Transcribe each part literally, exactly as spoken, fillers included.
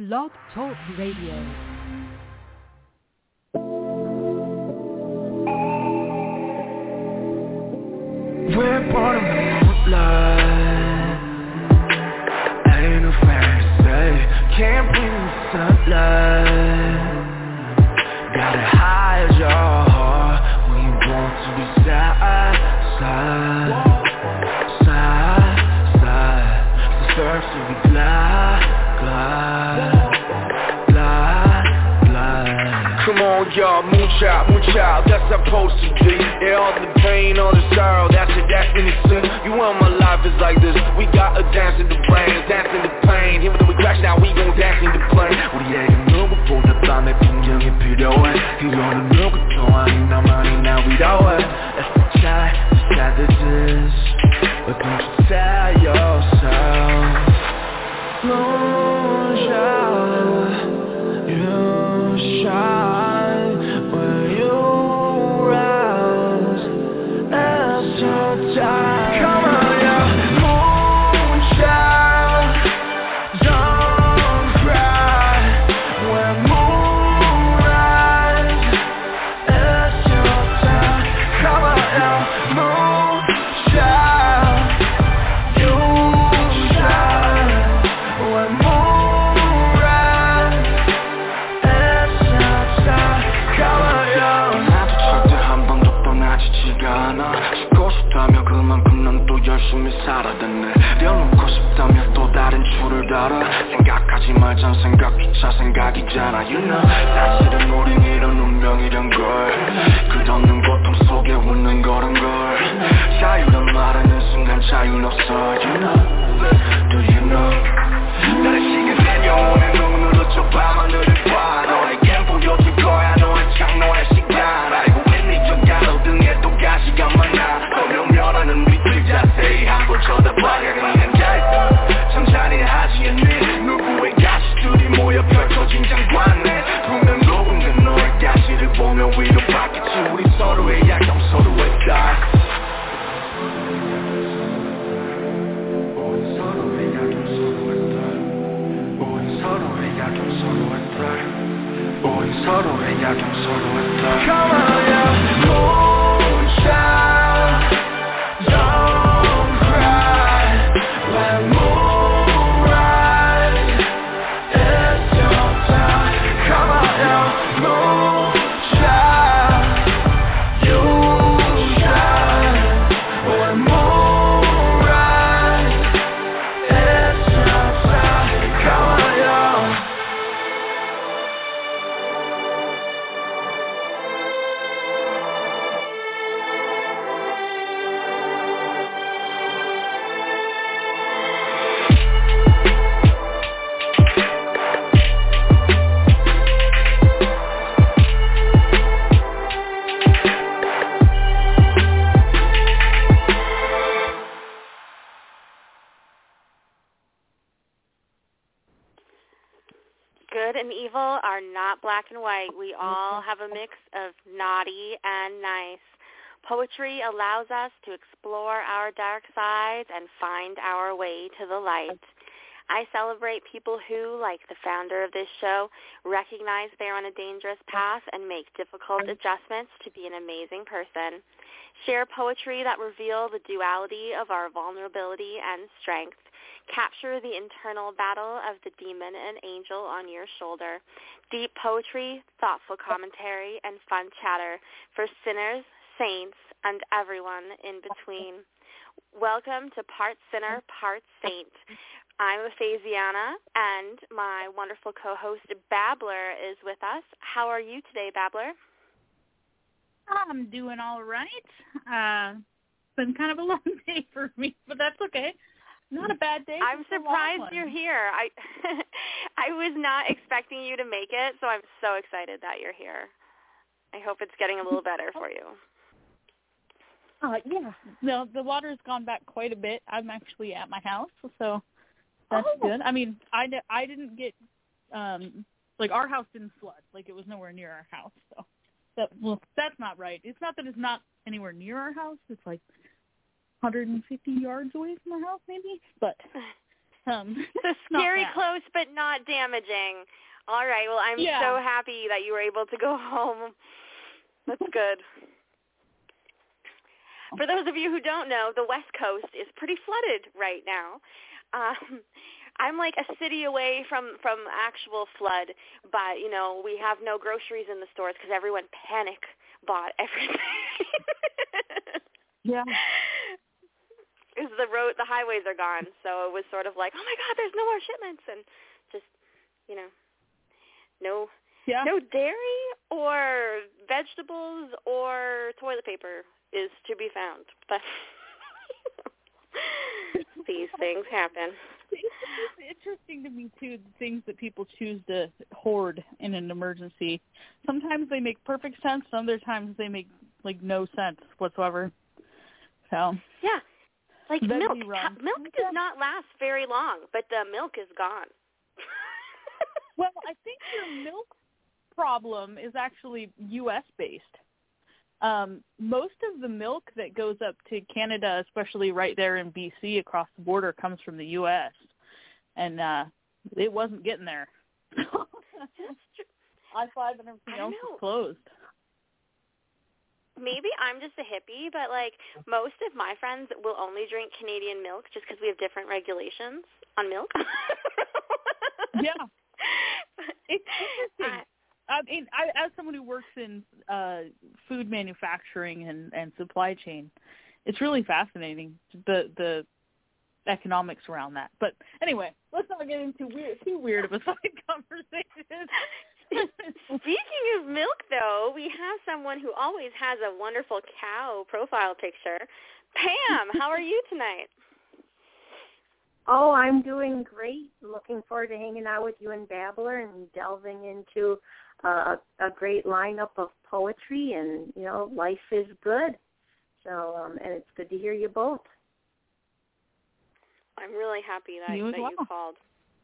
Blog Talk Radio. We're born in the moonlight. Ain't no fantasy. Can't breathe in the sunlight. Gotta hide your heart when you want to be side, side, side, side. The surf to be glide, glide, glide, glide. Come on y'all, mooch out, mooch out, that's supposed to be. Yeah, all the pain, all the sorrow, that's your destiny, sin. You want my life is like this. We got a dance in the rain, a dance in the pain. Here when we crash, now we gon' dance in the plane. 우리에게 누구보다 밤의 풍경이 필요해. 이거는 누구도 아닌 나만이 나 위로해. Let's try to start this, but don't you tell yourself. Moonshine, you shine when you rise. That's your time. Come on, yeah. Moonshine, don't cry when moon rise. That's your time. Come on, yeah. Moonshine, you shine when moon rise. That's your time. Come on, yeah. 나도 절대 한 번도 떠나지지가 않아. 죽고 싶다며 그만큼 난 또 열심히 살아댔네. 내려놓고 싶다며 또 다른 줄을 달아. 생각하지 말자 생각조차 생각이잖아. You know 사실은 우린 이런 운명이란 걸. 끝없는 고통 속에 웃는 거란 걸. 자유란 말하는 순간 자유는 없어. You know, do you know. 나의 시간 내 영혼의 눈으로 저 밤하늘을 봐. 너에겐 보여줄 거야 너의 창 너의 시간. 알고 있니 저간 어등에 또 가시가 많아. 너 면면하는 밑을 자세히 한번 쳐다봐야 그냥 잘. 참 잔인하지 않니 누구의 가시들이 모여 펼쳐진 장관에. 분명 누군가 너의 가시를 보며 위로받겠지. 우리 서로의 약점 서로의 딸. 우리 서로의 약점 서로의 딸. 우리 서로의 약점 서로의 딸. 우리 서로의 약점 서로의 딸. Come on, yeah. Moonshine, don't cry when moon rise. It's your time. Come on, yeah. Moonshine, you shine when moon rise. It's your time. Come on, yeah. Good and evil are not black and white. We all have a mix of naughty and nice. Poetry allows us to explore our dark sides and find our way to the light. I celebrate people who, like the founder of this show, recognize they're on a dangerous path and make difficult adjustments to be an amazing person. Share poetry that reveal the duality of our vulnerability and strength. Capture the internal battle of the demon and angel on your shoulder. Deep poetry, thoughtful commentary, and fun chatter for sinners, saints, and everyone in between. Welcome to Part Sinner, Part Saint. I'm Aphasiana, and my wonderful co-host Babbler is with us. How are you today, Babbler? I'm doing all right. Uh, it's been kind of a long day for me, but that's okay. Not a bad day. I'm surprised you're here. I I was not expecting you to make it, so I'm so excited that you're here. I hope it's getting a little better for you. Uh, yeah. No, the water's gone back quite a bit. I'm actually at my house, so that's oh. good. I mean, I, I didn't get, um, like, our house didn't flood. Like, it was nowhere near our house, so. That, well, that's not right. It's not that it's not anywhere near our house. It's like one hundred fifty yards away from our house, maybe. But Um, so scary close, but not damaging. All right. Well, I'm yeah. so happy that you were able to go home. That's good. For those of you who don't know, the West Coast is pretty flooded right now. Um, I'm like a city away from, from actual flood, but, you know, we have no groceries in the stores because everyone panic bought everything. Yeah. Because the road, the highways are gone, so it was sort of like, oh my God, there's no more shipments, and just, you know, no, yeah. no dairy or vegetables or toilet paper is to be found. But these things happen. It's interesting to me too, the things that people choose to hoard in an emergency. Sometimes they make perfect sense. Other times they make like no sense whatsoever. So yeah, like milk. Run. Milk does not last very long, but the milk is gone. Well, I think your milk problem is actually U S based. Um, most of the milk that goes up to Canada, especially right there in B C across the border, comes from the U S And uh, it wasn't getting there. I five and everything else is closed. Maybe I'm just a hippie, but, like, most of my friends will only drink Canadian milk just because we have different regulations on milk. Yeah. It's interesting. I, I mean, I, as someone who works in uh, food manufacturing and, and supply chain, it's really fascinating, the the economics around that. But anyway, let's not get into weird, too weird of a side conversation. Speaking of milk, though, we have someone who always has a wonderful cow profile picture. Pam, how are you tonight? Oh, I'm doing great. Looking forward to hanging out with you and Babbler and delving into uh, a great lineup of poetry. And, you know, life is good. So, um, and it's good to hear you both. I'm really happy that, you, that well. you called.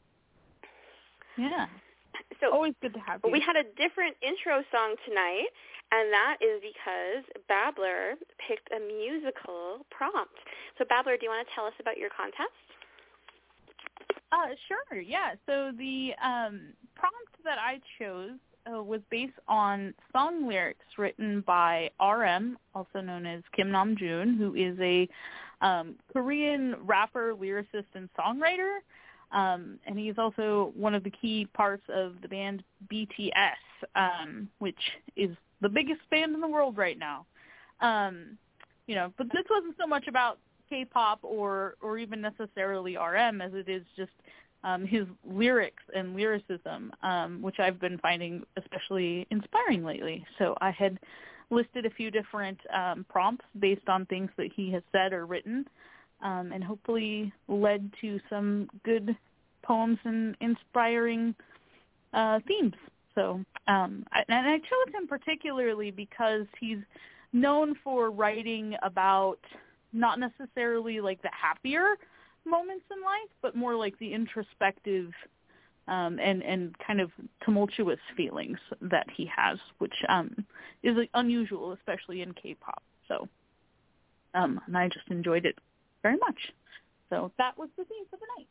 Yeah. So always good to have you. We had a different intro song tonight, and that is because Babbler picked a musical prompt. So, Babbler, do you want to tell us about your contest? Uh, sure, yeah. So the um, prompt that I chose uh, was based on song lyrics written by R M, also known as Kim Namjoon, who is a um, Korean rapper, lyricist, and songwriter. Um, and he's also one of the key parts of the band B T S, um, which is the biggest band in the world right now. Um, you know, but this wasn't so much about K-pop or, or even necessarily R M as it is just um, his lyrics and lyricism, um, which I've been finding especially inspiring lately. So I had listed a few different um, prompts based on things that he has said or written, um, and hopefully led to some good poems and inspiring uh, themes. So, um, I, and I chose him particularly because he's known for writing about not necessarily like the happier moments in life, but more like the introspective um, and, and kind of tumultuous feelings that he has, which um, is like, unusual, especially in K-pop. So, um, and I just enjoyed it very much. So that was the theme for the night.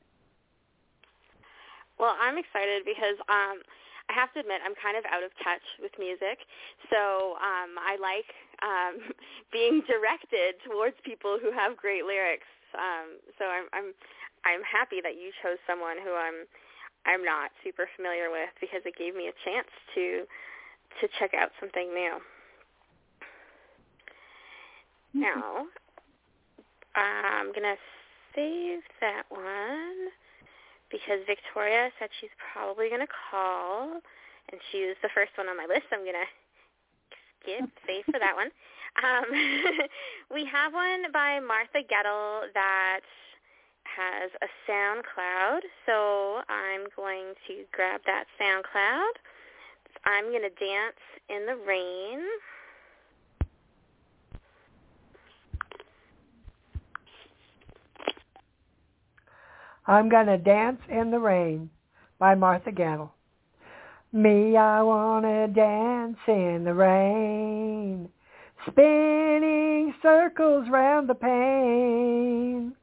Well, I'm excited because um, I have to admit I'm kind of out of touch with music, so um, I like um, being directed towards people who have great lyrics. Um, so I'm I'm I'm happy that you chose someone who I'm I'm not super familiar with because it gave me a chance to to check out something new. Mm-hmm. Now I'm gonna save that one because Victoria said she's probably gonna call, and she was the first one on my list. So I'm gonna skip save for that one. Um, we have one by Martha Gettle that has a SoundCloud, so I'm going to grab that SoundCloud. I'm going to dance in the rain. I'm going to dance in the rain by Martha Gettle. Me, I want to dance in the rain, spinning circles round the pane.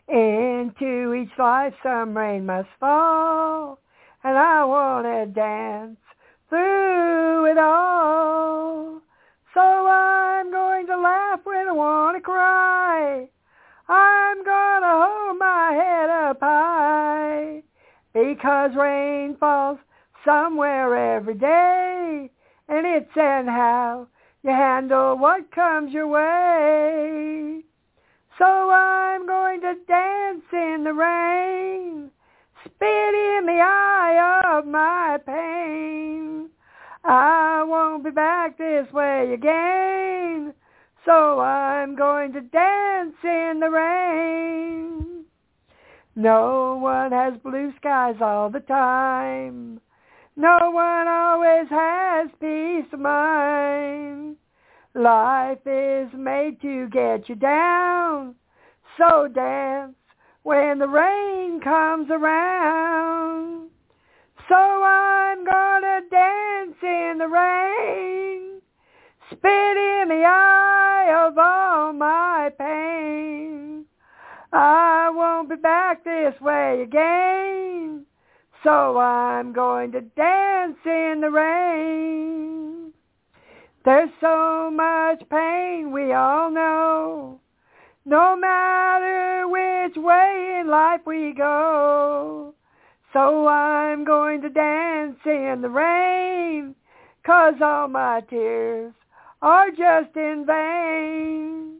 Into each life some rain must fall, and I want to dance through it all. So I'm going to laugh when I want to cry. I'm going to hold my head up high, because rain falls somewhere every day, and it's in how you handle what comes your way. So I'm going to dance in the rain, spit in the eye of my pain. I won't be back this way again, so I'm going to dance in the rain. No one has blue skies all the time. No one always has peace of mind. Life is made to get you down, so dance when the rain comes around. So I'm gonna dance in the rain, spit in the eye of all my pain. I won't be back this way again, so I'm going to dance in the rain. There's so much pain we all know, no matter which way in life we go. So I'm going to dance in the rain, 'cause all my tears are just in vain.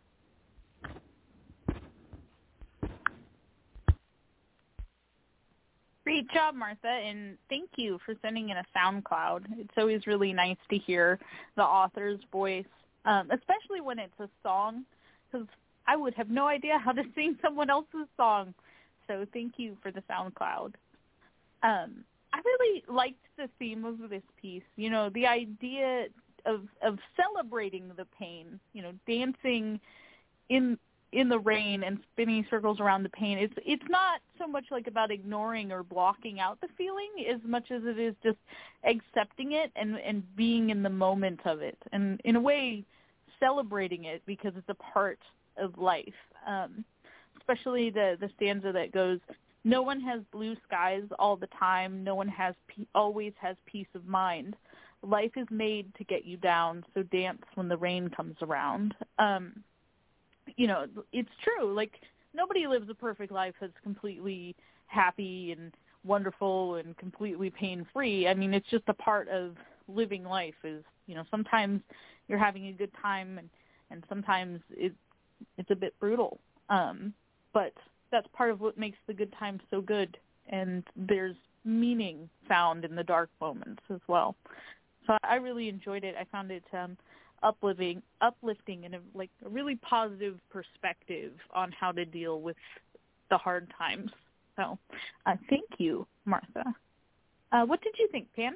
Great job, Martha, and thank you for sending in a SoundCloud. It's always really nice to hear the author's voice, um, especially when it's a song, because I would have no idea how to sing someone else's song. So thank you for the SoundCloud. Um, I really liked the theme of this piece, you know, the idea of of celebrating the pain, you know, dancing in in the rain and spinning circles around the pain. It's it's not so much like about ignoring or blocking out the feeling as much as it is just accepting it and, and being in the moment of it. And in a way, celebrating it because it's a part of life. Um, especially the, the stanza that goes, no one has blue skies all the time. No one has pe- always has peace of mind. Life is made to get you down, so dance when the rain comes around. Um, you know, it's true. Like, nobody lives a perfect life that's completely happy and wonderful and completely pain-free. I mean, it's just a part of living life is, you know, sometimes you're having a good time and, and sometimes it, it's a bit brutal. Um, but that's part of what makes the good times so good. And there's meaning found in the dark moments as well. So I really enjoyed it. I found it um, uplifting, uplifting, and a, like a really positive perspective on how to deal with the hard times. So, uh, thank you, Martha. Uh, what did you think, Pam?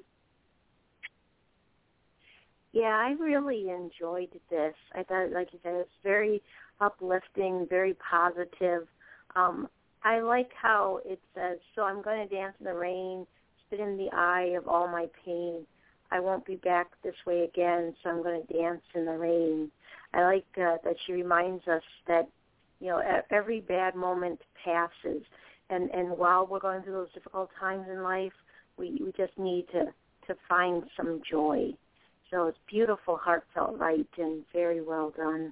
Yeah, I really enjoyed this. I thought, like you said, it's very uplifting, very positive. Um, I like how it says, so I'm going to dance in the rain, spit in the eye of all my pain. I won't be back this way again, so I'm going to dance in the rain. I like uh, that she reminds us that, you know, every bad moment passes. And, and while we're going through those difficult times in life, we, we just need to, to find some joy. So it's beautiful, heartfelt, right, and very well done.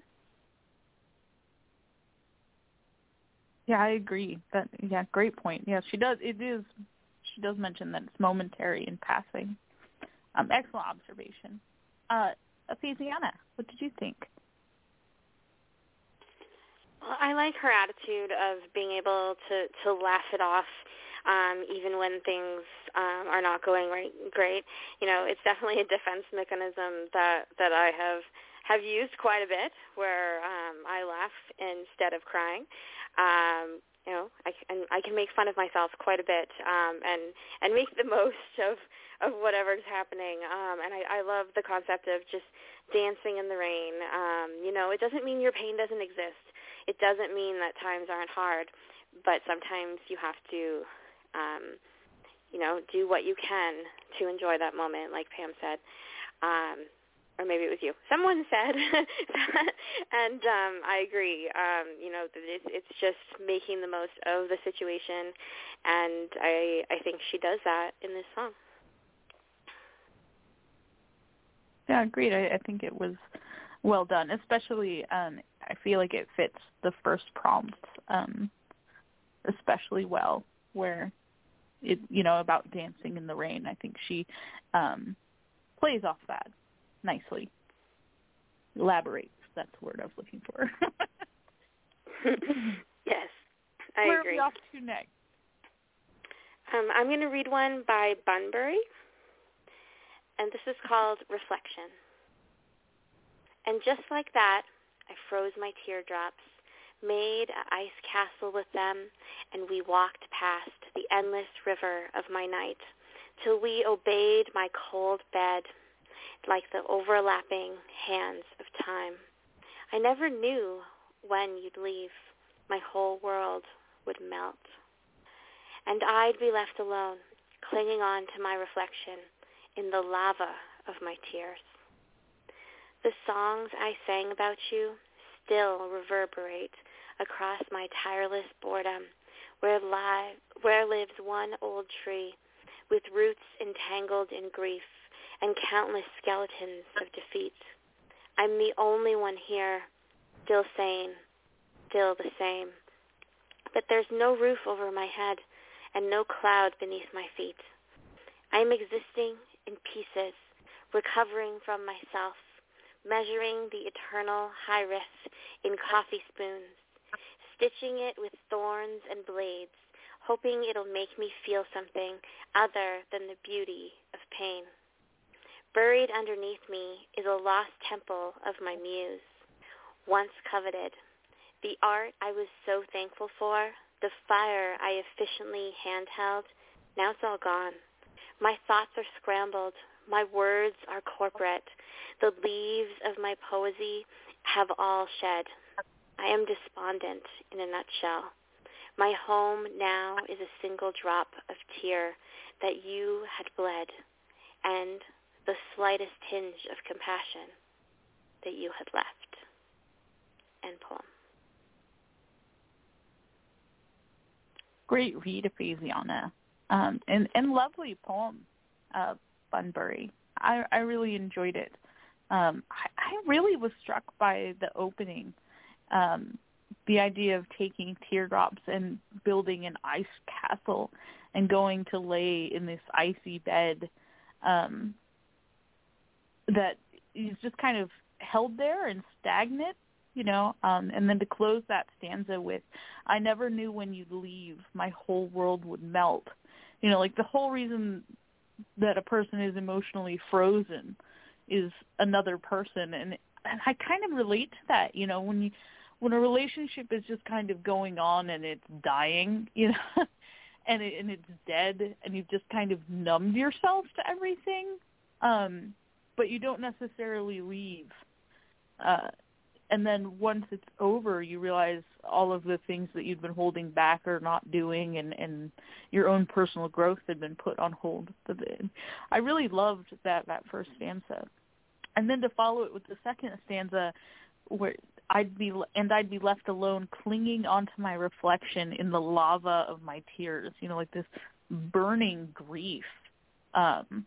Yeah, I agree. That yeah, great point. Yeah, she does. It is. She does mention that it's momentary in passing. Um, excellent observation. Uh, Ephesiana, what did you think? Well, I like her attitude of being able to, to laugh it off, um, even when things um, are not going right, great. You know, it's definitely a defense mechanism that, that I have have used quite a bit, where um, I laugh instead of crying. Um, you know, I can, I can make fun of myself quite a bit um, and and make the most of, of whatever's happening. Um, and I, I love the concept of just dancing in the rain. Um, you know, it doesn't mean your pain doesn't exist. It doesn't mean that times aren't hard, but sometimes you have to, um, you know, do what you can to enjoy that moment, like Pam said. Um, or maybe it was you. Someone said, and um, I agree. Um, you know, it's, it's just making the most of the situation, and I I think she does that in this song. Yeah, agreed. I, I think it was well done, especially um, I feel like it fits the first prompt um, especially well, where it, you know, about dancing in the rain. I think she um, plays off that nicely. Elaborates. That's the word I was looking for. Yes, I Where agree. Where are we off to next? Um, I'm going to read one by Bunbury, and this is called Reflection. And just like that, I froze my teardrops, made an ice castle with them, and we walked past the endless river of my night till we obeyed my cold bed like the overlapping hands of time. I never knew when you'd leave. My whole world would melt. And I'd be left alone, clinging on to my reflection in the lava of my tears. The songs I sang about you still reverberate across my tireless boredom, where, li- where lives one old tree with roots entangled in grief and countless skeletons of defeat. I'm the only one here, still sane, still the same. But there's no roof over my head and no cloud beneath my feet. I'm existing in pieces, recovering from myself, measuring the eternal high-risk in coffee spoons, stitching it with thorns and blades, hoping it'll make me feel something other than the beauty of pain. Buried underneath me is a lost temple of my muse, once coveted. The art I was so thankful for, the fire I efficiently handheld, now it's all gone. My thoughts are scrambled. My words are corporate. The leaves of my poesy have all shed. I am despondent in a nutshell. My home now is a single drop of tear that you had bled, and the slightest tinge of compassion that you had left. End poem. Great read, Ephesiana. Um, and, and lovely poem, uh, Bunbury. I, I really enjoyed it. Um, I, I really was struck by the opening, um, the idea of taking teardrops and building an ice castle and going to lay in this icy bed um, that is just kind of held there and stagnant, you know, um, and then to close that stanza with, I never knew when you'd leave, my whole world would melt. You know, like the whole reason that a person is emotionally frozen is another person. And, and I kind of relate to that, you know, when you, when a relationship is just kind of going on and it's dying, you know, and, it, and it's dead and you've just kind of numbed yourself to everything, um, but you don't necessarily leave. Uh, and then once it's over, you realize all of the things that you've been holding back or not doing, and, and your own personal growth had been put on hold. I really loved that, that first stanza. And then to follow it with the second stanza, where I'd be and I'd be left alone, clinging onto my reflection in the lava of my tears. You know, like this burning grief. Um,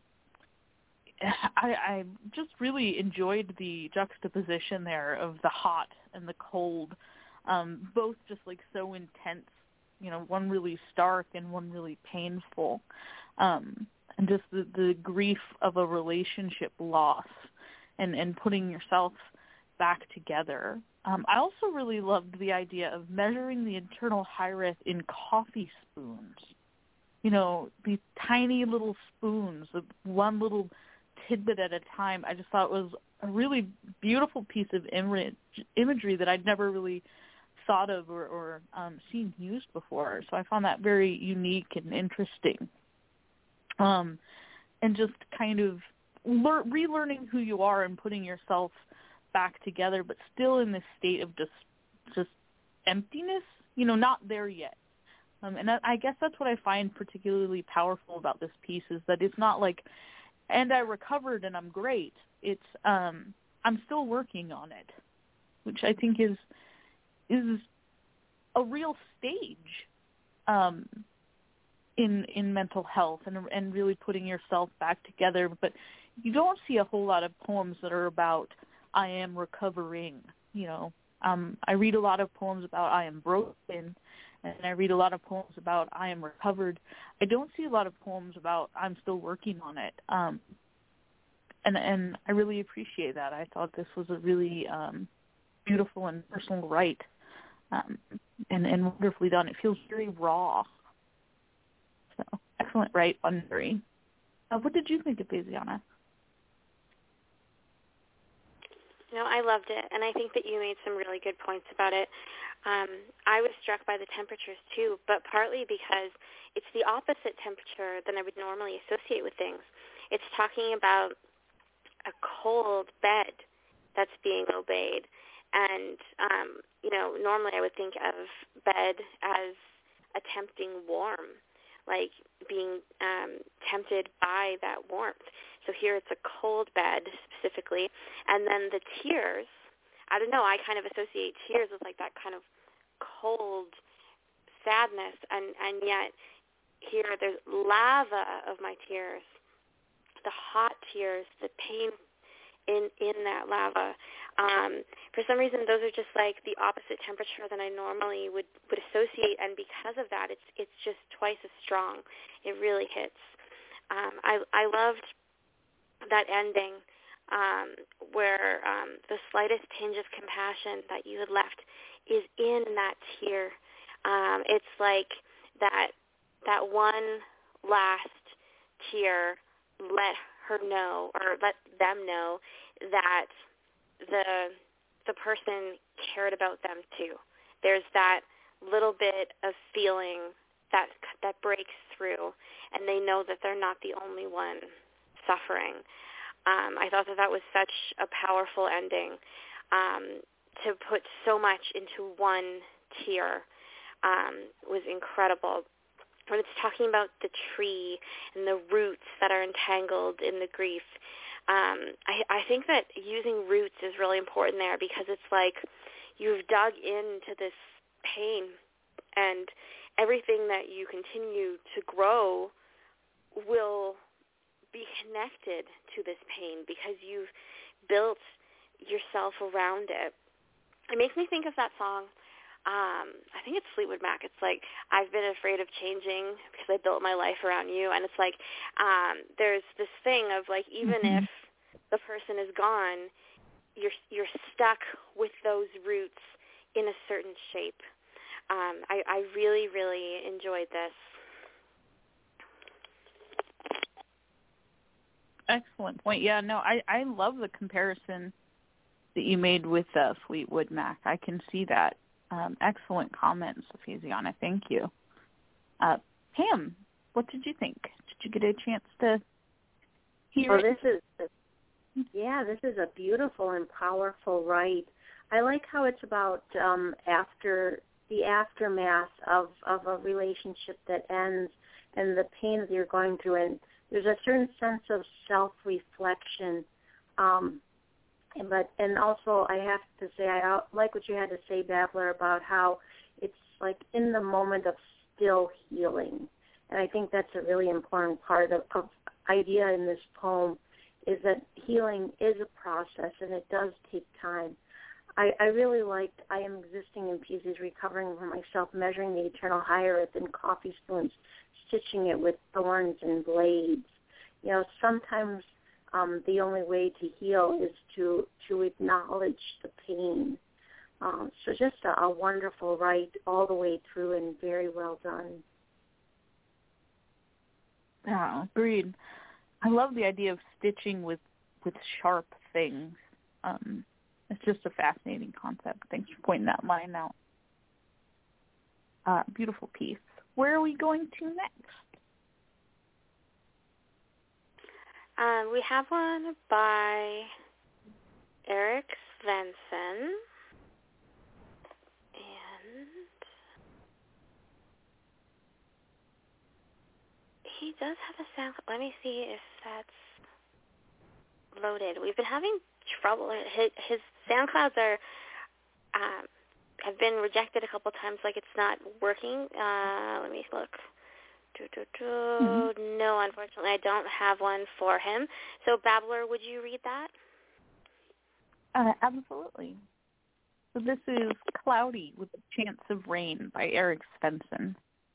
I, I just really enjoyed the juxtaposition there of the hot and the cold, um, both just like so intense. You know, one really stark and one really painful, um, and just the, the grief of a relationship loss, and, and putting yourself back together. Um, I also really loved the idea of measuring the internal high-risk in coffee spoons. You know, these tiny little spoons, one little tidbit at a time. I just thought it was a really beautiful piece of image, imagery that I'd never really thought of or, or um, seen used before. So I found that very unique and interesting. Um, and just kind of lear- relearning who you are and putting yourself back together, but still in this state of just just emptiness, you know, not there yet. Um, and I, I guess that's what I find particularly powerful about this piece, is that it's not like and I recovered and I'm great. It's um, I'm still working on it, which I think is is a real stage um, in in mental health and and really putting yourself back together. But you don't see a whole lot of poems that are about I am recovering. You know, um, I read a lot of poems about I am broken, and I read a lot of poems about I am recovered. I don't see a lot of poems about I'm still working on it. Um, and and I really appreciate that. I thought this was a really um, beautiful and personal write, um, and, and wonderfully done. It feels very raw. So, excellent write, Wondery. Uh, what did you think of Faisiana? No, I loved it, and I think that you made some really good points about it. Um, I was struck by the temperatures, too, but partly because it's the opposite temperature than I would normally associate with things. It's talking about a cold bed that's being obeyed, and, um, you know, normally I would think of bed as a tempting warm, like being um, tempted by that warmth. So here it's a cold bed specifically. And then the tears, I don't know, I kind of associate tears with like that kind of cold sadness. And, and yet here there's lava of my tears, the hot tears, the pain in, in that lava. Um, for some reason, those are just like the opposite temperature than I normally would, would associate. And because of that, it's it's just twice as strong. It really hits. Um, I, I loved that ending um, where um, the slightest tinge of compassion that you had left is in that tear. Um, it's like that that one last tear let her know, or let them know, that the the person cared about them too. There's that little bit of feeling that that breaks through, and they know that they're not the only one suffering. Um, I thought that that was such a powerful ending, um, to put so much into one tear um, was incredible. When it's talking about the tree and the roots that are entangled in the grief, um, I, I think that using roots is really important there, because it's like you've dug into this pain, and everything that you continue to grow will be connected to this pain because you've built yourself around it. It makes me think of that song. Um, I think it's Fleetwood Mac. It's like, I've been afraid of changing because I built my life around you. And it's like, um, there's this thing of like, even mm-hmm. if the person is gone, you're you're stuck with those roots in a certain shape. Um, I, I really, really enjoyed this. Excellent point. Yeah, no, I, I love the comparison that you made with uh, Fleetwood Mac. I can see that. Um, excellent comments, Faisiana. Thank you. Uh, Pam, what did you think? Did you get a chance to hear well, it? This is, yeah, this is a beautiful and powerful write. I like how it's about um, after the aftermath of, of a relationship that ends and the pain that you're going through, and there's a certain sense of self-reflection, um, but and also I have to say I like what you had to say, Babbler, about how it's like in the moment of still healing, and I think that's a really important part of, of idea in this poem, is that healing is a process and it does take time. I, I really liked I am existing in pieces, recovering from myself, measuring the eternal higher earth in coffee spoons, stitching it with thorns and blades. You know, sometimes um, the only way to heal is to to acknowledge the pain. Um, so just a, a wonderful write all the way through and very well done. Yeah, agreed. I love the idea of stitching with, with sharp things. Um, it's just a fascinating concept. Thanks for pointing that line out. Uh, beautiful piece. Where are we going to next? Um, we have one by Erik Svensson. And he does have a sound. Let me see if that's loaded. We've been having trouble. His, his SoundClouds are um, have been rejected a couple times, like it's not working. Uh, let me look. Do, do, do. Mm-hmm. No, unfortunately, I don't have one for him. So, Babbler, would you read that? Uh, absolutely. So this is Cloudy with a Chance of Rain by Eric Svensson.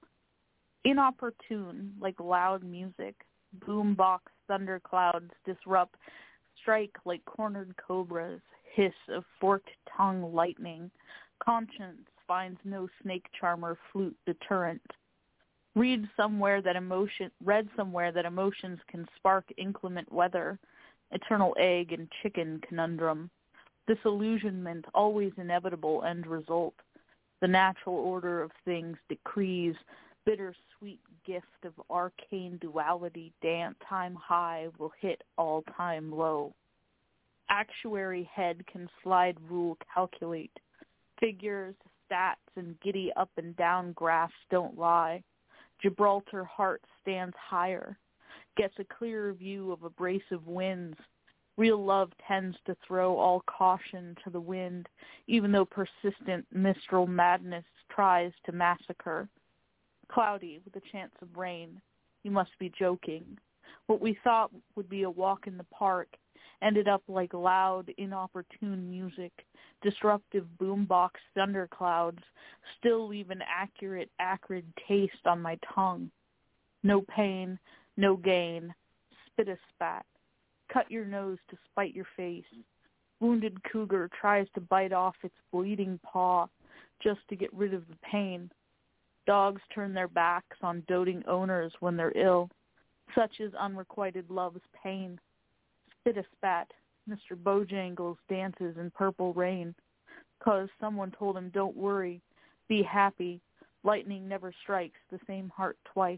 Inopportune, like loud music, boombox thunderclouds disrupt, strike like cornered cobras, hiss of forked tongue lightning. Conscience finds no snake charmer flute deterrent. Read somewhere that emotion, read somewhere that emotions can spark inclement weather, eternal egg and chicken conundrum. Disillusionment, always inevitable end result. The natural order of things decrees, bittersweet gift of arcane duality, dance time high will hit all time low. Actuary head can slide rule calculate. Figures, stats, and giddy up and down graphs don't lie. Gibraltar heart stands higher, gets a clearer view of abrasive winds. Real love tends to throw all caution to the wind, even though persistent mistral madness tries to massacre. Cloudy with a chance of rain. You must be joking. What we thought would be a walk in the park ended up like loud, inopportune music. Disruptive boombox thunderclouds still leave an accurate, acrid taste on my tongue. No pain, no gain. Spit a spat. Cut your nose to spite your face. Wounded cougar tries to bite off its bleeding paw just to get rid of the pain. Dogs turn their backs on doting owners when they're ill. Such is unrequited love's pain. Spit a spat. Mister Bojangles dances in purple rain. 'Cause someone told him, don't worry, be happy. Lightning never strikes the same heart twice.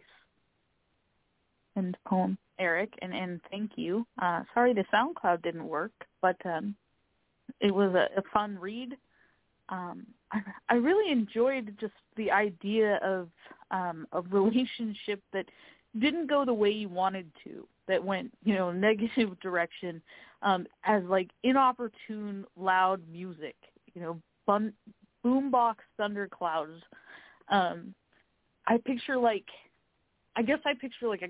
End poem, Eric, and, and thank you. Uh, sorry the SoundCloud didn't work, but um, it was a, a fun read. Um, I, I really enjoyed just the idea of um, a relationship that didn't go the way you wanted to, that went, you know, negative direction, um, as like inopportune, loud music, you know, bun- boombox thunderclouds. Um, I picture like, I guess I picture like a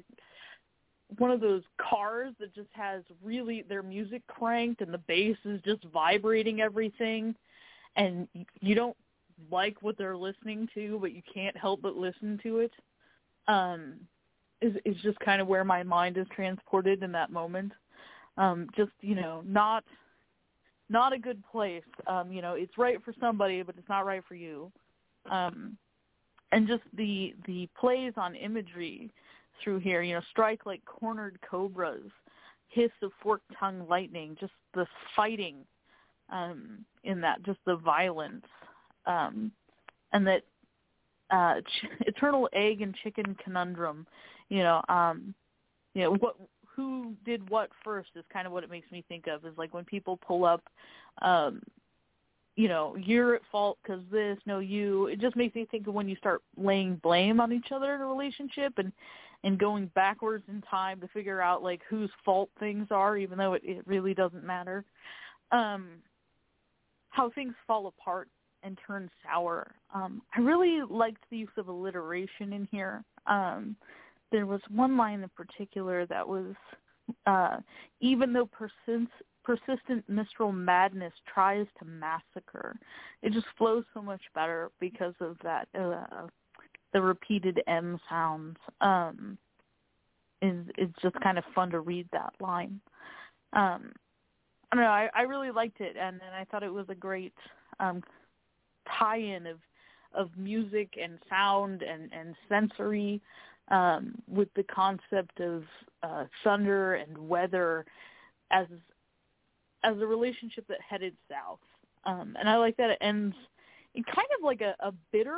one of those cars that just has really their music cranked and the bass is just vibrating everything, and you don't like what they're listening to, but you can't help but listen to it. Um, is is just kind of where my mind is transported in that moment. Um, just, you know, not not a good place. Um, you know, it's right for somebody, but it's not right for you. Um, and just the the plays on imagery through here, you know, strike like cornered cobras, hiss of forked tongue lightning, just the fighting um, in that, just the violence, um, and that uh, ch- eternal egg and chicken conundrum, you know, um, you know, what who did what first is kind of what it makes me think of, is like when people pull up, um, you know, you're at fault because this, no, you. It just makes me think of when you start laying blame on each other in a relationship and, and going backwards in time to figure out, like, whose fault things are, even though it, it really doesn't matter. Um, how things fall apart and turn sour. Um, I really liked the use of alliteration in here. Um, there was one line in particular that was, uh, even though persist, persistent mistral madness tries to massacre, it just flows so much better because of that, uh, the repeated M sounds. Um, is it's just kind of fun to read that line. Um, I don't know, I, I really liked it, and, and I thought it was a great um, tie-in of of music and sound and, and sensory, um, with the concept of uh, thunder and weather as as a relationship that headed south. Um, and I like that it ends in kind of like a, a bitter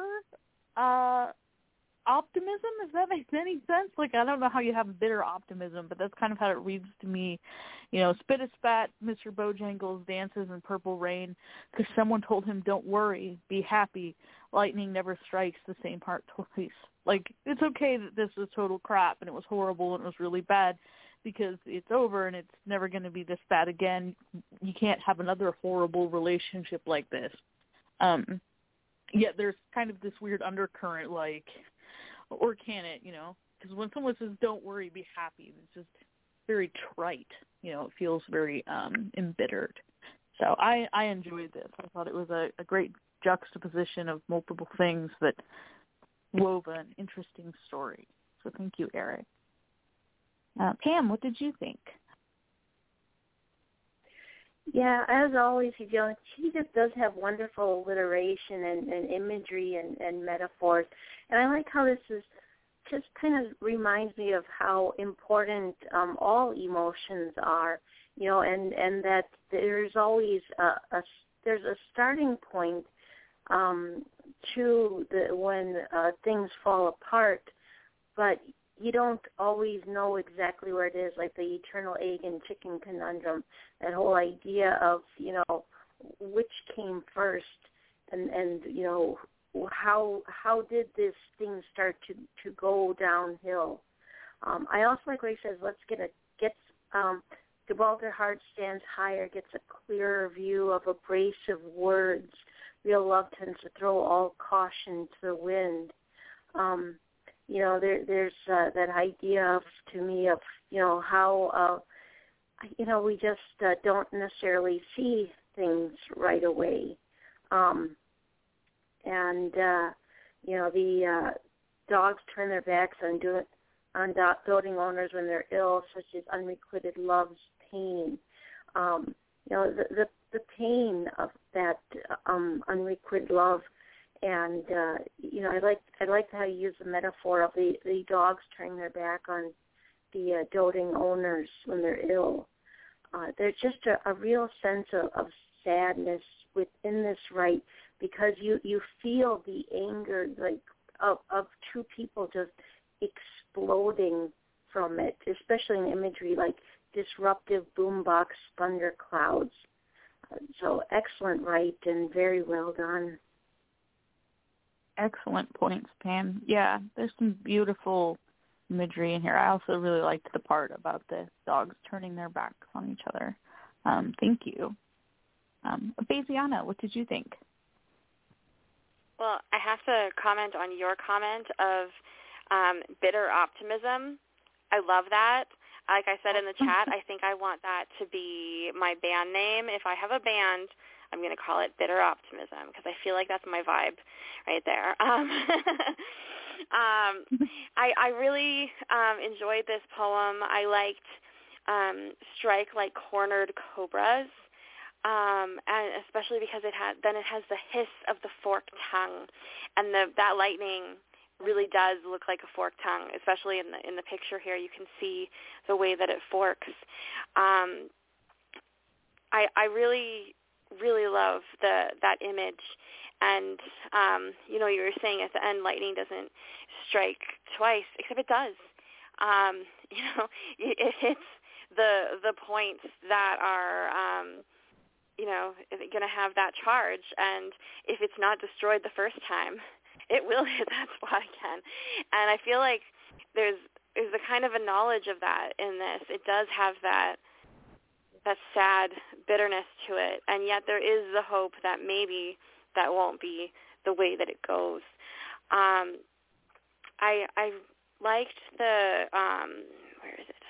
uh, optimism, if that makes any sense. Like, I don't know how you have a bitter optimism, but that's kind of how it reads to me. You know, spit a spat, Mister Bojangles dances in purple rain because someone told him, don't worry, be happy. Lightning never strikes the same heart twice. Like, it's okay that this was total crap and it was horrible and it was really bad, because it's over and it's never going to be this bad again. You can't have another horrible relationship like this. Um, yet there's kind of this weird undercurrent, like, or can it, you know? Because when someone says, don't worry, be happy, it's just very trite. You know, it feels very um, embittered. So I, I enjoyed this. I thought it was a, a great juxtaposition of multiple things that wove an interesting story. So thank you, Eric. Uh, Pam, what did you think? Yeah, as always, you know, she just does have wonderful alliteration and, and imagery and, and metaphors. And I like how this is just kind of reminds me of how important um, all emotions are, you know, and, and that there's always a, a there's a starting point um, to the when uh, things fall apart, but you don't always know exactly where it is, like the eternal egg and chicken conundrum, that whole idea of, you know, which came first and, and you know, how how did this thing start to, to go downhill. Um, I also like where he says, let's get a, gets, um, Gibraltar heart stands higher, gets a clearer view of abrasive words. Real love tends to throw all caution to the wind. Um, You know, there, there's uh, that idea of, to me, of, you know, how, uh, you know, we just uh, don't necessarily see things right away. Um, and, uh, you know, the uh, dogs turn their backs on, do, on do- doting owners when they're ill, such as unrequited love's pain. Um, you know, the, the, the pain of that um, unrequited love. And uh, you know, I like I like how you use the metaphor of the, the dogs turning their back on the uh, doting owners when they're ill. Uh, there's just a, a real sense of, of sadness within this right, because you, you feel the anger like of, of two people just exploding from it, especially in imagery like disruptive boombox thunderclouds. Uh, so excellent right and very well done. Excellent points, Pam. Yeah, there's some beautiful imagery in here. I also really liked the part about the dogs turning their backs on each other. Um, thank you. Um, Faisiana, what did you think? Well, I have to comment on your comment of um, bitter optimism. I love that. Like I said in the chat, I think I want that to be my band name. If I have a band, I'm going to call it Bitter Optimism, because I feel like that's my vibe right there. Um, um, I, I really um, enjoyed this poem. I liked um, Strike Like Cornered Cobras, um, and especially because it had then it has the hiss of the forked tongue, and the, that lightning really does look like a forked tongue, especially in the in the picture here. You can see the way that it forks. Um, I, I really, really love the that image. And, um, you know, you were saying at the end lightning doesn't strike twice, except it does. Um, you know, it, it hits the the points that are, um, you know, going to have that charge. And if it's not destroyed the first time, it will hit that spot again. And I feel like there's there's a kind of a knowledge of that in this. It does have that that sad bitterness to it, and yet there is the hope that maybe that won't be the way that it goes. Um, I I liked the um, where is it?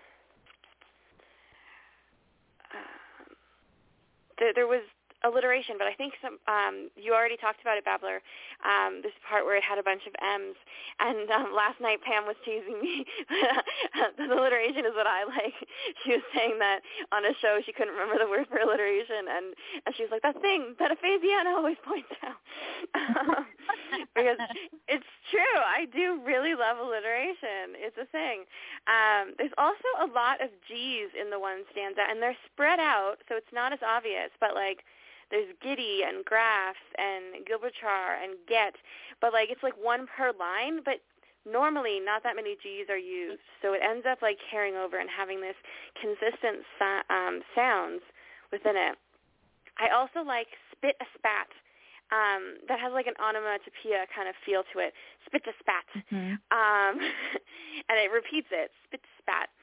Um, there, there was alliteration, but I think some um, you already talked about it, Babbler. Um, this part where it had a bunch of M's, and um, last night Pam was teasing me. The alliteration is what I like. She was saying that on a show she couldn't remember the word for alliteration, and, and she was like, that thing that Faisiana always points out. Um, because it's true. I do really love alliteration. It's a thing. Um, there's also a lot of G's in the one stanza, and they're spread out, so it's not as obvious, but like there's giddy and graphs and Gilbertchar and get, but like it's like one per line, but normally not that many G's are used, so it ends up like carrying over and having this consistent so- um, sounds within it. I also like spit a spat. Um, that has like an onomatopoeia kind of feel to it. Spit a spat. Mm-hmm. Um, and it repeats it, spit spat.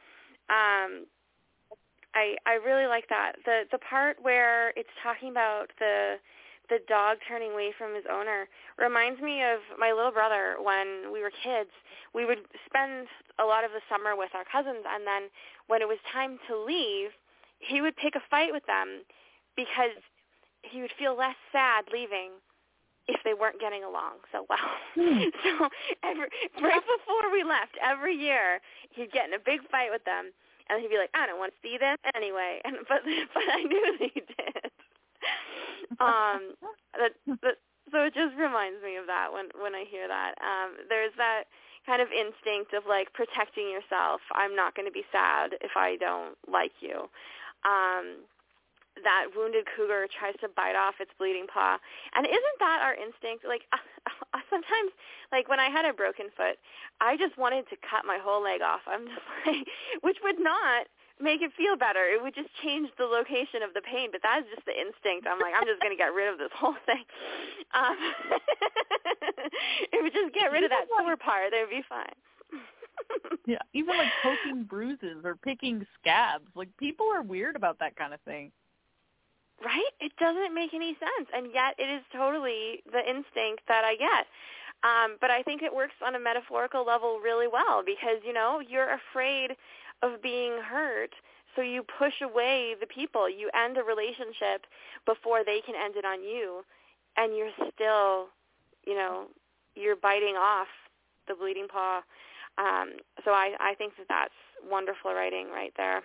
Um, I I really like that. The the part where it's talking about the the dog turning away from his owner reminds me of my little brother when we were kids. We would spend a lot of the summer with our cousins, and then when it was time to leave, he would pick a fight with them because he would feel less sad leaving if they weren't getting along so well. Mm. So every, right before we left, every year, he'd get in a big fight with them, and he'd be like, I don't want to see them anyway. And But but I knew that he did. um, that, that, so it just reminds me of that when, when I hear that. Um, there's that kind of instinct of, like, protecting yourself. I'm not going to be sad if I don't like you. Um that wounded cougar tries to bite off its bleeding paw. And isn't that our instinct? Like, uh, uh, sometimes, like, when I had a broken foot, I just wanted to cut my whole leg off. I'm just like, which would not make it feel better. It would just change the location of the pain, but that's just the instinct. I'm like, I'm just going to get rid of this whole thing. Um, it would just get rid of that sore part. It would be fine. Yeah, even, like, poking bruises or picking scabs. Like, people are weird about that kind of thing. Right? It doesn't make any sense, and yet it is totally the instinct that I get. Um, but I think it works on a metaphorical level really well because, you know, you're afraid of being hurt, so you push away the people. You end a relationship before they can end it on you, and you're still, you know, you're biting off the bleeding paw. Um, so I, I think that that's wonderful writing right there.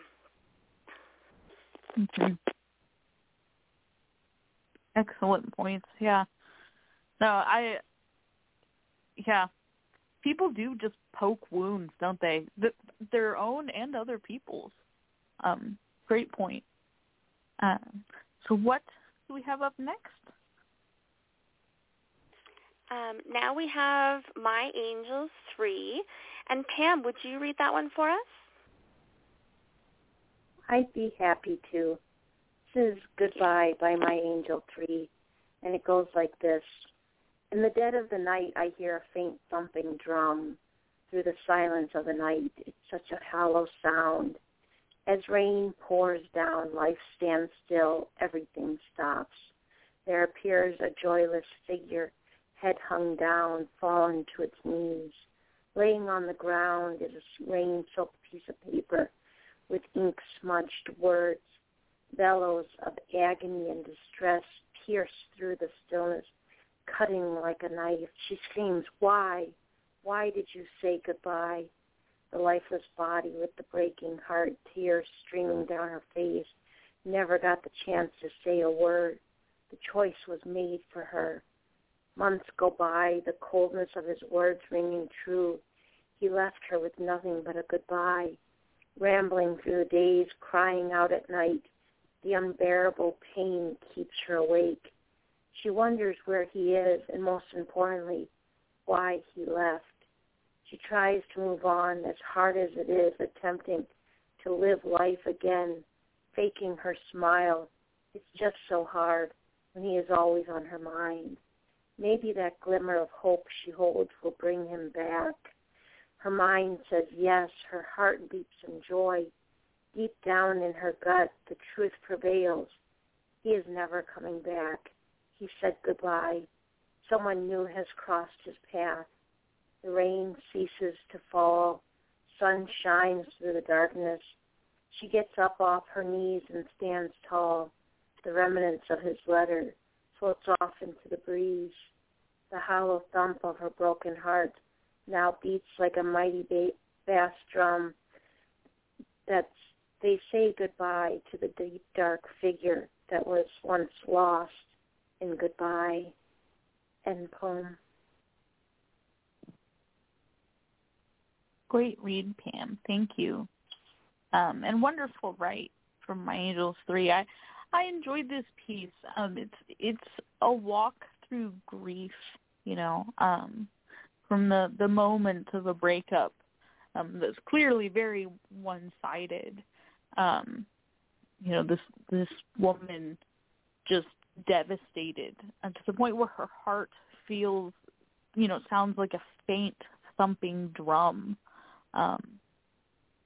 Mm-hmm. Excellent points. Yeah. No, I, yeah. People do just poke wounds, don't they? The, their own and other people's. Um, great point. Uh, so what do we have up next? Um, now we have My Angels three. And Pam, would you read that one for us? I'd be happy to. This is Goodbye by My Angel three, and it goes like this. In the dead of the night, I hear a faint thumping drum. Through the silence of the night, it's such a hollow sound. As rain pours down, life stands still, everything stops. There appears a joyless figure, head hung down, fallen to its knees. Laying on the ground is a rain-soaked piece of paper with ink-smudged words. Bellows of agony and distress pierce through the stillness, cutting like a knife. She screams, why? Why did you say goodbye? The lifeless body with the breaking heart, tears streaming down her face, never got the chance to say a word. The choice was made for her. Months go by, the coldness of his words ringing true. He left her with nothing but a goodbye, rambling through the days, crying out at night. The unbearable pain keeps her awake. She wonders where he is, and most importantly, why he left. She tries to move on, as hard as it is, attempting to live life again, faking her smile. It's just so hard when he is always on her mind. Maybe that glimmer of hope she holds will bring him back. Her mind says yes, her heart beats in joy. Deep down in her gut, the truth prevails. He is never coming back. He said goodbye. Someone new has crossed his path. The rain ceases to fall. Sun shines through the darkness. She gets up off her knees and stands tall. The remnants of his letter floats off into the breeze. The hollow thump of her broken heart now beats like a mighty bass drum. That's They say goodbye to the deep, dark figure that was once lost in Goodbye. End poem. Great read, Pam. Thank you. Um, and wonderful write from My Angels three. I, I enjoyed this piece. Um, it's it's a walk through grief, you know, um, from the, the moment of a breakup um, that's clearly very one-sided. Um, you know, this this woman just devastated, and to the point where her heart feels, you know, sounds like a faint thumping drum. Um,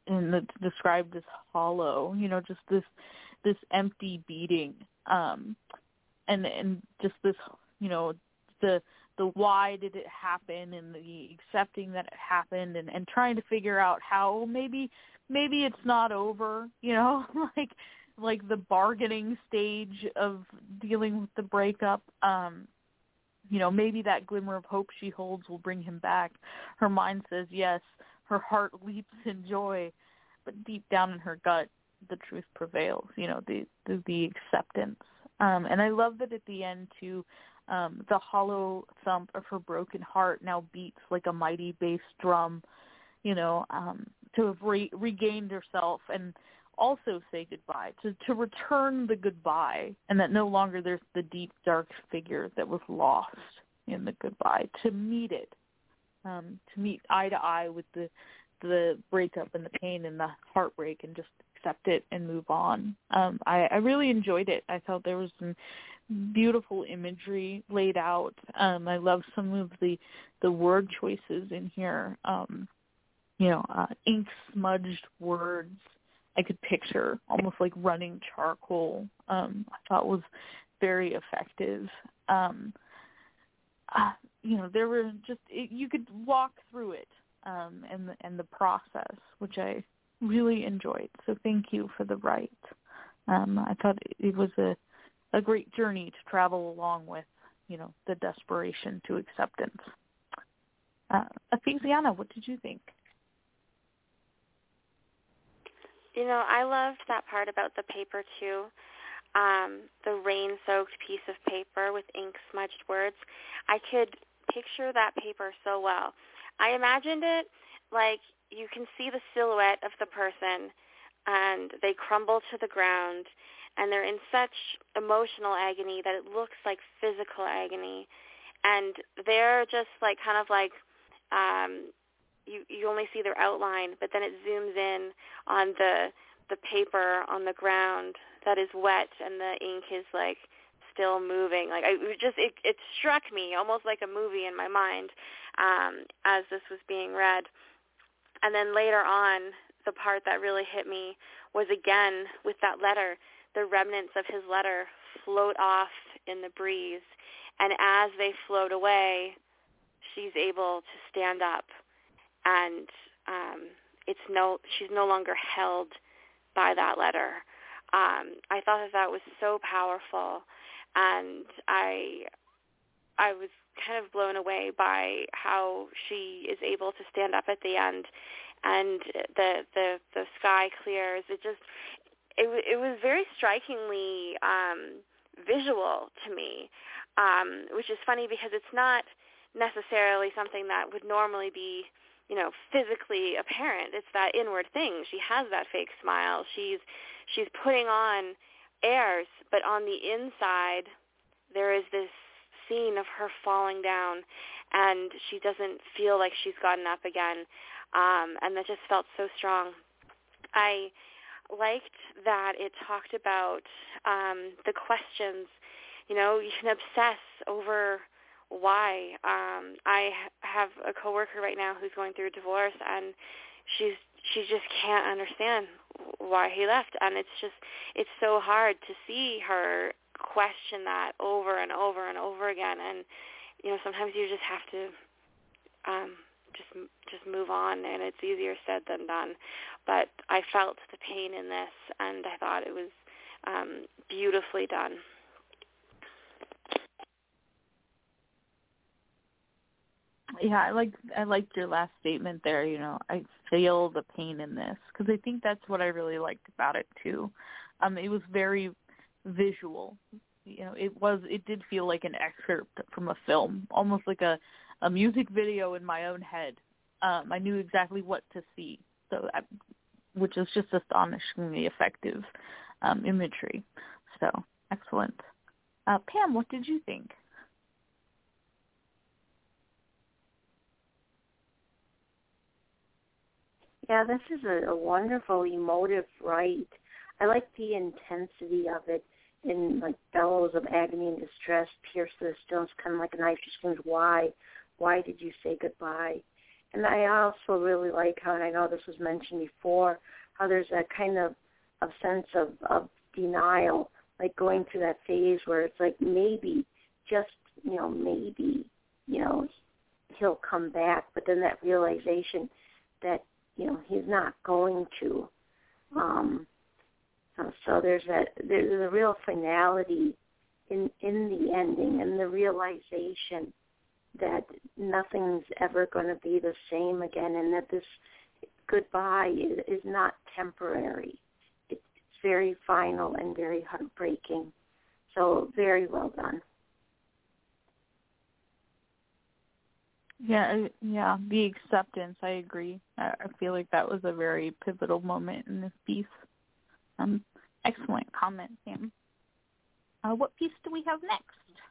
and it's described as hollow, you know, just this this empty beating, um, and and just this, you know, the the why did it happen, and the accepting that it happened, and, and trying to figure out how maybe maybe it's not over, you know, like like the bargaining stage of dealing with the breakup. Um, you know, maybe that glimmer of hope she holds will bring him back. Her mind says yes. Her heart leaps in joy, but deep down in her gut, the truth prevails. You know, the the, the acceptance. Um, and I love that at the end too. Um, the hollow thump of her broken heart now beats like a mighty bass drum, you know, um, to have re- regained herself and also say goodbye, to, to return the goodbye, and that no longer there's the deep, dark figure that was lost in the goodbye, to meet it, um, to meet eye to eye with the the breakup and the pain and the heartbreak and just accept it and move on. Um, I, I really enjoyed it. I thought there was some beautiful imagery laid out. Um, I love some of the, the word choices in here. Um, you know, uh, ink smudged words I could picture almost like running charcoal. Um, I thought was very effective. Um, uh, you know, there were just, it, you could walk through it um, and, the, and the process, which I really enjoyed. So thank you for the write. Um, I thought it was a, a great journey to travel along with, you know, the desperation to acceptance. Uh, Ephesiana, what did you think? You know, I loved that part about the paper, too. Um, the rain-soaked piece of paper with ink-smudged words. I could picture that paper so well. I imagined it like you can see the silhouette of the person, and they crumble to the ground, and they're in such emotional agony that it looks like physical agony. And they're just like kind of like um, you, you only see their outline, but then it zooms in on the the paper on the ground that is wet, and the ink is like still moving. Like I it just it, it struck me almost like a movie in my mind um, as this was being read. And then later on, the part that really hit me was again with that letter. The remnants of his letter float off in the breeze, and as they float away, she's able to stand up, and um, it's no she's no longer held by that letter. Um, I thought that that was so powerful, and I I was kind of blown away by how she is able to stand up at the end, and the the, the sky clears. It just it it was very strikingly um, visual to me, um, which is funny because it's not necessarily something that would normally be, you know, physically apparent. It's that inward thing. She has that fake smile. She's she's putting on airs, but on the inside there is this scene of her falling down, and she doesn't feel like she's gotten up again, um, and that just felt so strong. I liked that it talked about um, the questions. You know, you can obsess over why. Um, I have a coworker right now who's going through a divorce, and she's she just can't understand why he left, and it's just it's so hard to see her question that over and over and over again. And you know, sometimes you just have to um, just just move on, and it's easier said than done. But I felt the pain in this, and I thought it was um, beautifully done. Yeah, I like I liked your last statement there. You know, I feel the pain in this, because I think that's what I really liked about it too. Um, it was very visual. You know, it was it did feel like an excerpt from a film, almost like a, a music video in my own head. Um, I knew exactly what to see, so I, which is just astonishingly effective um, imagery. So excellent. Uh, Pam, what did you think? Yeah, this is a, a wonderful, emotive write. I like the intensity of it, in like bellows of agony and distress pierce the stillness, kind of like a knife. She screams, "Why? Why did you say goodbye?" and I also really like how, and I know this was mentioned before, how there's that kind of, of sense of, of denial, like going through that phase where it's like maybe, just, you know, maybe, you know, he'll come back, but then that realization that, you know, he's not going to. Um, so there's that, there's a real finality in in the ending and the realization that nothing's ever going to be the same again, and that this goodbye is, is not temporary. It's very final and very heartbreaking. So very well done. Yeah, yeah, the acceptance, I agree. I, I feel like that was a very pivotal moment in this piece. Um, excellent comment, Sam. Uh, what piece do we have next?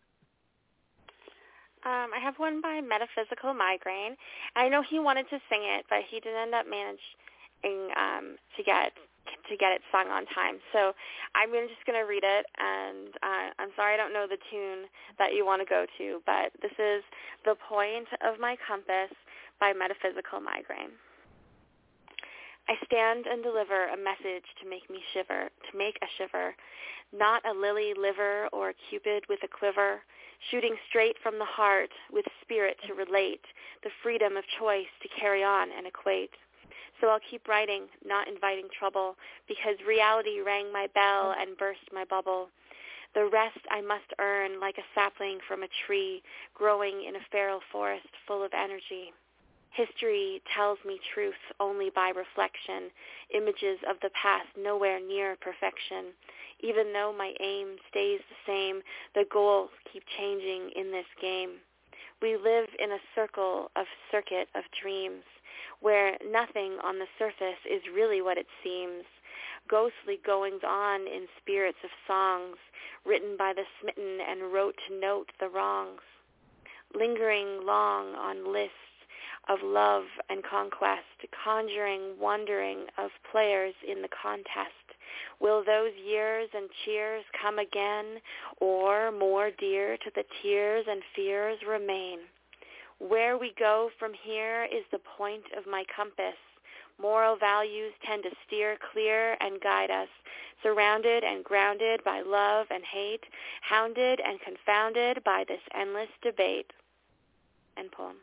Um, I have one by Metaphysical Migraine. I know he wanted to sing it, but he didn't end up managing um, to get to get it sung on time. So I'm just going to read it, and uh, I'm sorry I don't know the tune that you want to go to, but this is The Point of My Compass by Metaphysical Migraine. I stand and deliver a message to make me shiver, to make a shiver, not a lily liver or a cupid with a quiver, shooting straight from the heart with spirit to relate, the freedom of choice to carry on and equate. So I'll keep writing, not inviting trouble, because reality rang my bell and burst my bubble. The rest I must earn like a sapling from a tree growing in a feral forest full of energy. History tells me truth only by reflection, images of the past nowhere near perfection. Even though my aim stays the same, the goals keep changing in this game. We live in a circle of circuit of dreams, where nothing on the surface is really what it seems. Ghostly goings-on in spirits of songs, written by the smitten and wrote to note the wrongs. Lingering long on lists of love and conquest, conjuring wondering of players in the contest. Will those years and cheers come again, or more dear to the tears and fears remain? Where we go from here is the point of my compass. Moral values tend to steer clear and guide us, surrounded and grounded by love and hate, hounded and confounded by this endless debate. End poem.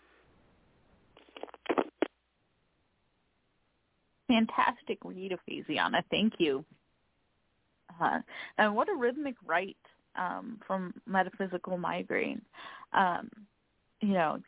Fantastic read, Ephesiana. Thank you. Uh, and what a rhythmic write um, from Metaphysical Migraine. Um, you know,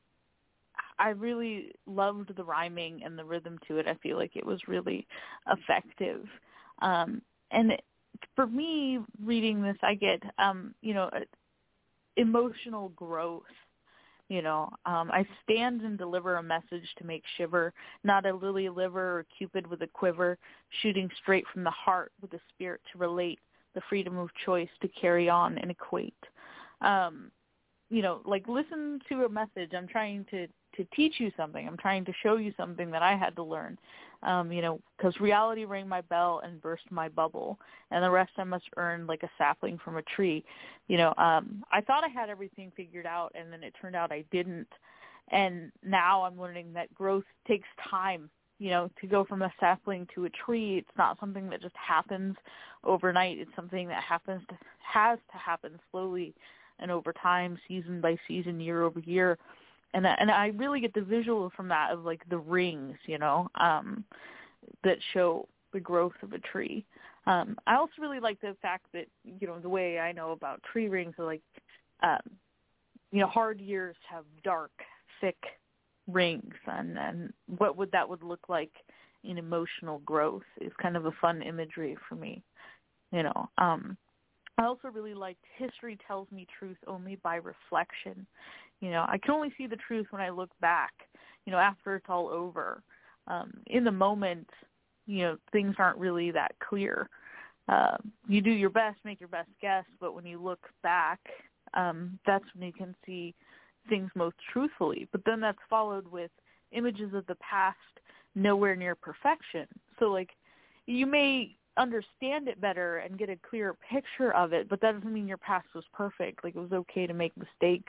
I really loved the rhyming and the rhythm to it. I feel like it was really effective. Um, and it, for me, reading this, I get, um, you know, emotional growth. You know, um, I stand and deliver a message to make shiver, not a lily liver or cupid with a quiver, shooting straight from the heart with a spirit to relate, the freedom of choice to carry on and equate. Um, you know, like listen to a message. I'm trying to, to teach you something. I'm trying to show you something that I had to learn, um, you know, because reality rang my bell and burst my bubble, and the rest I must earn like a sapling from a tree. You know, um, I thought I had everything figured out, and then it turned out I didn't. And now I'm learning that growth takes time, you know, to go from a sapling to a tree. It's not something that just happens overnight. It's something that happens to, has to happen slowly and over time, season by season, year over year. And and I really get the visual from that of like the rings, you know, um, that show the growth of a tree. Um, I also really like the fact that, you know, the way I know about tree rings are like, um, you know, hard years have dark, thick rings, and, and what would that would look like in emotional growth is kind of a fun imagery for me, you know. Um, I also really liked history tells me truth only by reflection. You know, I can only see the truth when I look back, you know, after it's all over. Um, in the moment, you know, things aren't really that clear. Uh, you do your best, make your best guess, but when you look back, um, that's when you can see things most truthfully. But then that's followed with images of the past nowhere near perfection. So, like, you may understand it better and get a clearer picture of it, but that doesn't mean your past was perfect. Like, it was okay to make mistakes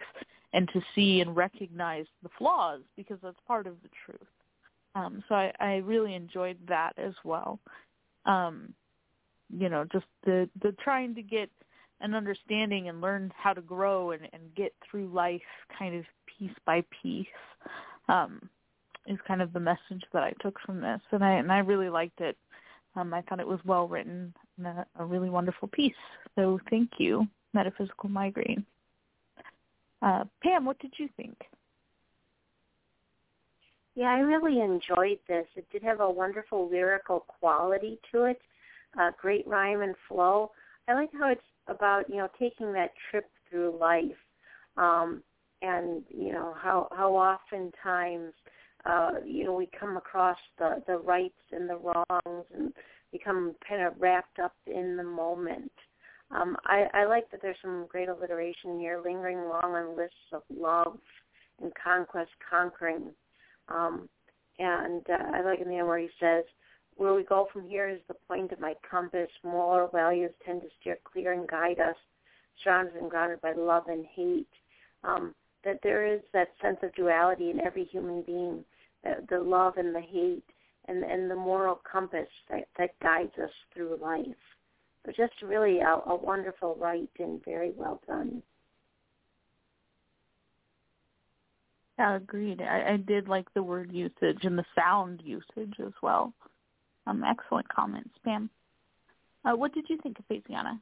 and to see and recognize the flaws, because that's part of the truth. Um, so I, I really enjoyed that as well. Um, you know, just the, the trying to get an understanding and learn how to grow and, and get through life kind of piece by piece um, is kind of the message that I took from this. And I, and I really liked it. Um, I thought it was well written and a, a really wonderful piece. So thank you, Metaphysical Migraine. Uh, Pam, what did you think? Yeah, I really enjoyed this. It did have a wonderful lyrical quality to it, uh, great rhyme and flow. I like how it's about, you know, taking that trip through life, um, and, you know, how how oftentimes, uh, you know, we come across the, the rights and the wrongs and become kind of wrapped up in the moment. Um, I, I like that there's some great alliteration here, lingering long on lists of love and conquest conquering. Um, and uh, I like in the end where he says, where we go from here is the point of my compass. Moral values tend to steer clear and guide us, surrounded and grounded by love and hate. Um, that there is that sense of duality in every human being, the, the love and the hate, and, and the moral compass that, that guides us through life. But just really a, a wonderful write and very well done. Yeah, agreed. I, I did like the word usage and the sound usage as well. Um, excellent comments, Pam. Uh, what did you think of Faisiana?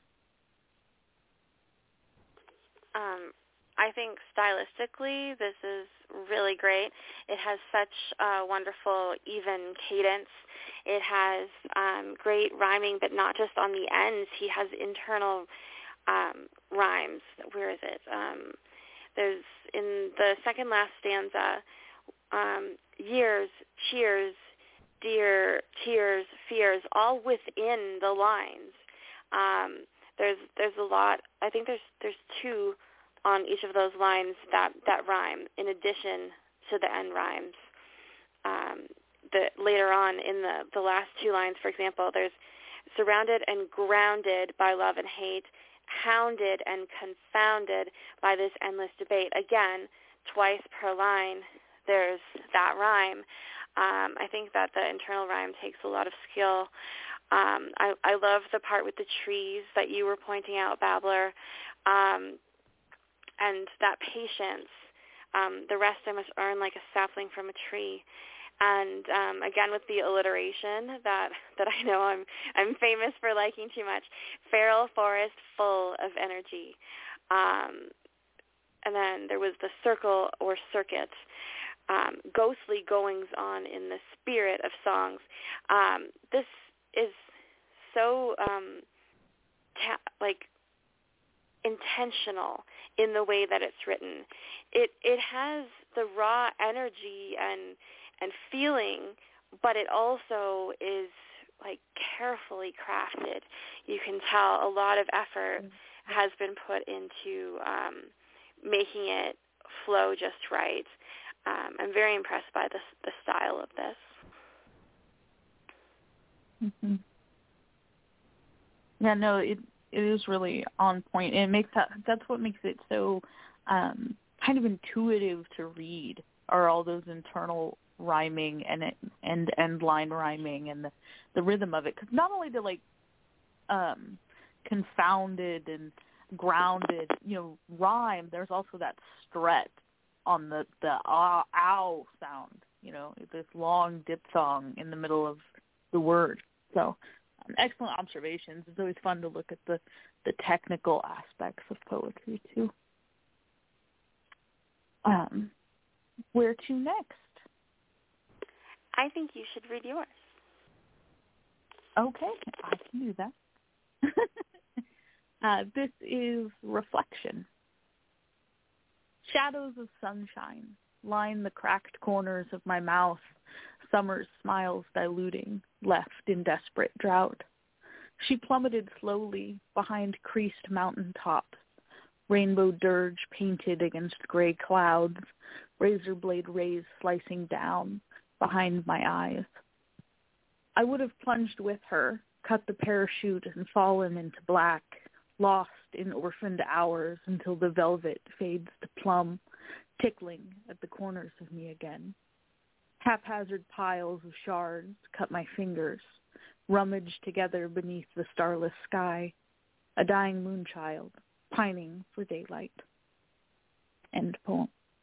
Um, I think stylistically this is really great. It has such a wonderful, even cadence. It has um, great rhyming, but not just on the ends. He has internal um, rhymes. Where is it? Um, there's in the second last stanza, um, years, cheers, dear, tears, fears, all within the lines. Um, there's there's a lot. I think there's there's two on each of those lines that, that rhyme, in addition to the end rhymes. Um, the, later on in the, the last two lines, for example, there's surrounded and grounded by love and hate, hounded and confounded by this endless debate. Again, twice per line, there's that rhyme. Um, I think that the internal rhyme takes a lot of skill. Um, I, I love the part with the trees that you were pointing out, Babbler. Um, and that patience, um, the rest I must earn like a sapling from a tree. And um, again, with the alliteration that, that I know I'm I'm famous for liking too much, feral forest full of energy. Um, and then there was the circle or circuit, um, ghostly goings on in the spirit of songs. Um, this is so um, ta- like intentional in the way that it's written. It it has the raw energy and and feeling, but it also is like carefully crafted. You can tell a lot of effort has been put into um, making it flow just right. Um, I'm very impressed by the the style of this. Mm-hmm. Yeah, no, it it is really on point. And it makes that that's what makes it so um, kind of intuitive to read. Are all those internal rhyming and end end line rhyming and the, the rhythm of it? Because not only the like um, confounded and grounded, you know, rhyme, there's also that stretch on the the ah, ow sound. You know, this long diphthong in the middle of the word. So. Excellent observations. It's always fun to look at the, the technical aspects of poetry, too. Um, where to next? I think you should read yours. Okay, I can do that. uh, this is Reflection. Shadows of sunshine line the cracked corners of my mouth, summer's smiles diluting, left in desperate drought. She plummeted slowly behind creased mountain tops, rainbow dirge painted against gray clouds, razor blade rays slicing down behind my eyes. I would have plunged with her, cut the parachute and fallen into black, lost in orphaned hours until the velvet fades to plum, tickling at the corners of me again. Haphazard piles of shards cut my fingers, rummaged together beneath the starless sky, a dying moonchild pining for daylight. End poem.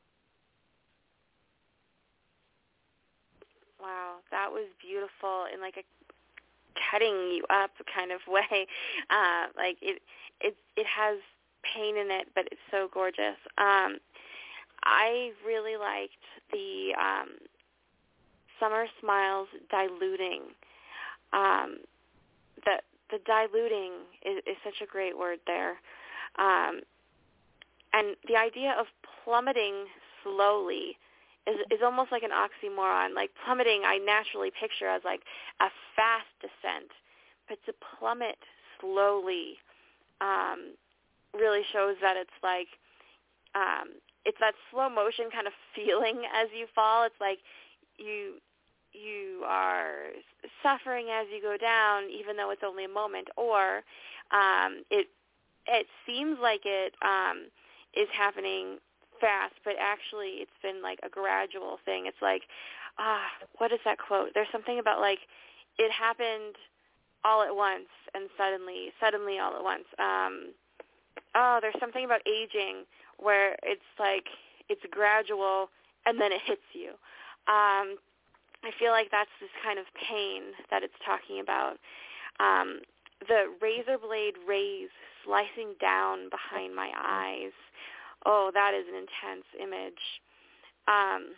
Wow, that was beautiful in like a cutting you up kind of way. Uh, like it, it, it has pain in it, but it's so gorgeous. Um, I really liked the um, Summer Smiles diluting. Um, the the diluting is, is such a great word there, um, and the idea of plummeting slowly is is almost like an oxymoron. Like plummeting, I naturally picture as like a fast descent, but to plummet slowly um, really shows that it's like um, it's that slow motion kind of feeling as you fall. It's like you you are suffering as you go down, even though it's only a moment, or um, it it seems like it um, is happening fast, but actually it's been like a gradual thing. It's like, ah, what is that quote? There's something about like it happened all at once and suddenly, suddenly all at once. Um, oh, there's something about aging where it's like it's gradual and then it hits you. Um, I feel like that's this kind of pain that it's talking about. Um, the razor blade rays slicing down behind my eyes. Oh, that is an intense image. Um,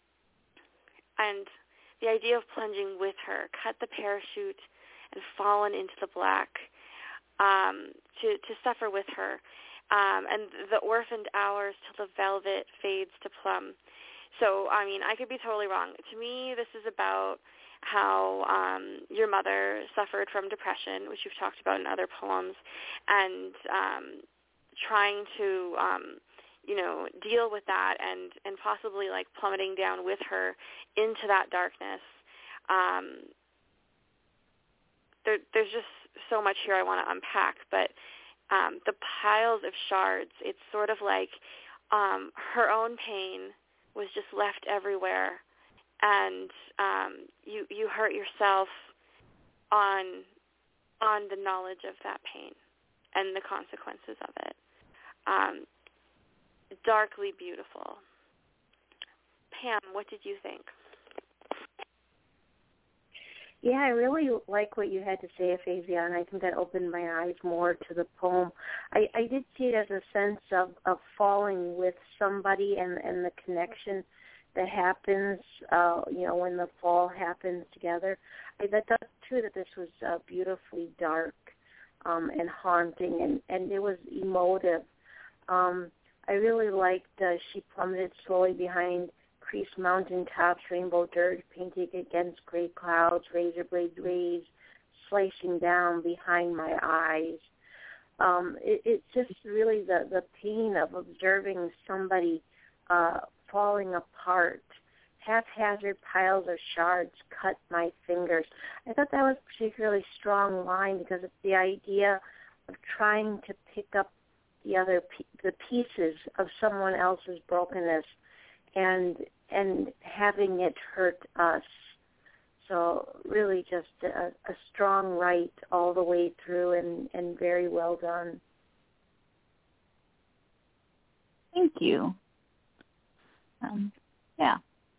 and the idea of plunging with her, cut the parachute and fallen into the black, um, to, to suffer with her. Um, and the orphaned hours till the velvet fades to plum. So, I mean, I could be totally wrong. To me, this is about how um, your mother suffered from depression, which you've talked about in other poems, and um, trying to, um, you know, deal with that and, and possibly, like, plummeting down with her into that darkness. Um, there, there's just so much here I want to unpack, but um, the piles of shards, it's sort of like um, her own pain was just left everywhere, and um, you you hurt yourself on on the knowledge of that pain and the consequences of it. Um, darkly beautiful. Pam, what did you think? Yeah, I really like what you had to say, Aphasia, and I think that opened my eyes more to the poem. I, I did see it as a sense of, of falling with somebody and, and the connection that happens, uh, you know, when the fall happens together. I thought, too, that this was uh, beautifully dark um, and haunting, and, and it was emotive. Um, I really liked uh, she plummeted slowly behind creased mountain tops, rainbow dirt painted against gray clouds, razor blade rays slicing down behind my eyes. Um, it, it's just really the, the pain of observing somebody uh, falling apart. Haphazard piles of shards cut my fingers. I thought that was a particularly strong line because it's the idea of trying to pick up the other the pieces of someone else's brokenness and and having it hurt us. So really just a, a strong write all the way through and, and very well done. Thank you. Um, yeah.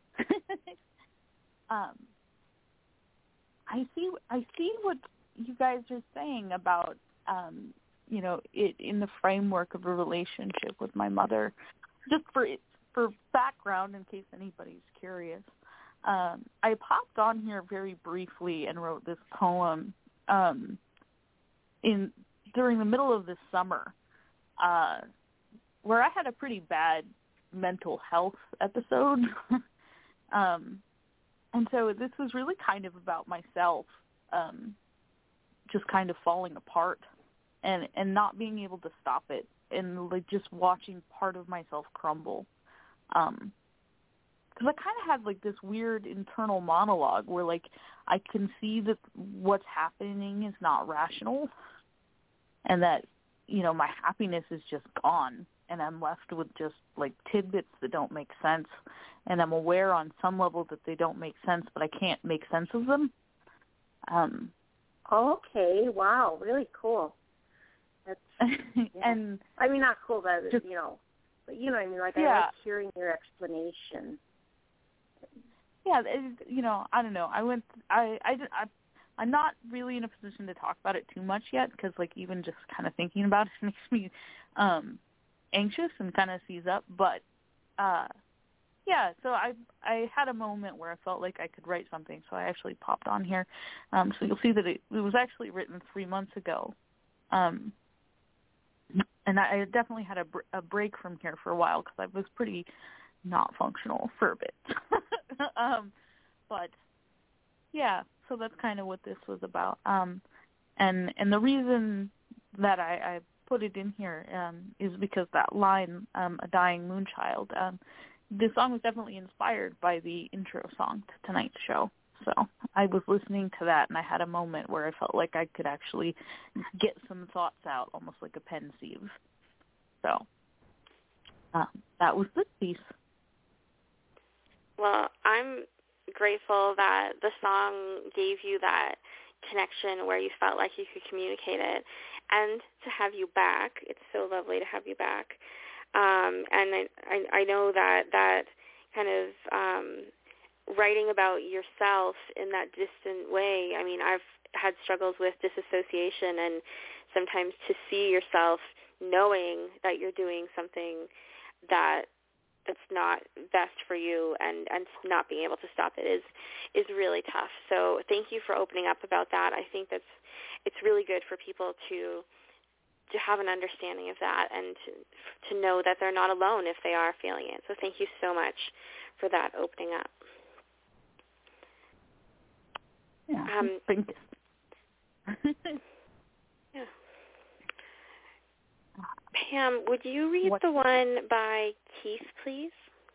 um, I see I see what you guys are saying about, um, you know, it in the framework of a relationship with my mother. Just for For background, in case anybody's curious, um, I popped on here very briefly and wrote this poem um, in during the middle of this summer, uh, where I had a pretty bad mental health episode, um, and so this was really kind of about myself, um, just kind of falling apart, and and not being able to stop it, and like just watching part of myself crumble. Um, because I kind of had like this weird internal monologue where like I can see that what's happening is not rational, and that, you know, my happiness is just gone, and I'm left with just like tidbits that don't make sense, and I'm aware on some level that they don't make sense, but I can't make sense of them. Um, okay, wow, really cool. That's yeah. and I mean, not cool, but just, you know, but you know what I mean. Like yeah. I like hearing your explanation. Yeah, it, you know, I don't know. I went, I, I, I, I'm not really in a position to talk about it too much yet because, like, even just kind of thinking about it makes me um, anxious and kind of seize up. But, uh, yeah, so I, I had a moment where I felt like I could write something, so I actually popped on here. Um, so you'll see that it, it was actually written three months ago. Um, and I definitely had a, br- a break from here for a while because I was pretty not functional for a bit. um, but, yeah, so that's kind of what this was about. Um, and and the reason that I, I put it in here um, is because that line, um, A Dying Moonchild, um, this song was definitely inspired by the intro song to tonight's show. So I was listening to that, and I had a moment where I felt like I could actually get some thoughts out, almost like a pensieve. So um, that was this piece. Well, I'm grateful that the song gave you that connection where you felt like you could communicate it, and to have you back. It's so lovely to have you back. Um, and I, I, I know that that kind of um, writing about yourself in that distant way, I mean, I've had struggles with disassociation, and sometimes to see yourself knowing that you're doing something that that's not best for you and, and not being able to stop it is is really tough. So thank you for opening up about that. I think that's it's really good for people to to have an understanding of that and to, to know that they're not alone if they are feeling it. So thank you so much for that opening up. Yeah, um, thank you. yeah. Pam, would you read what? the one by Keith, please?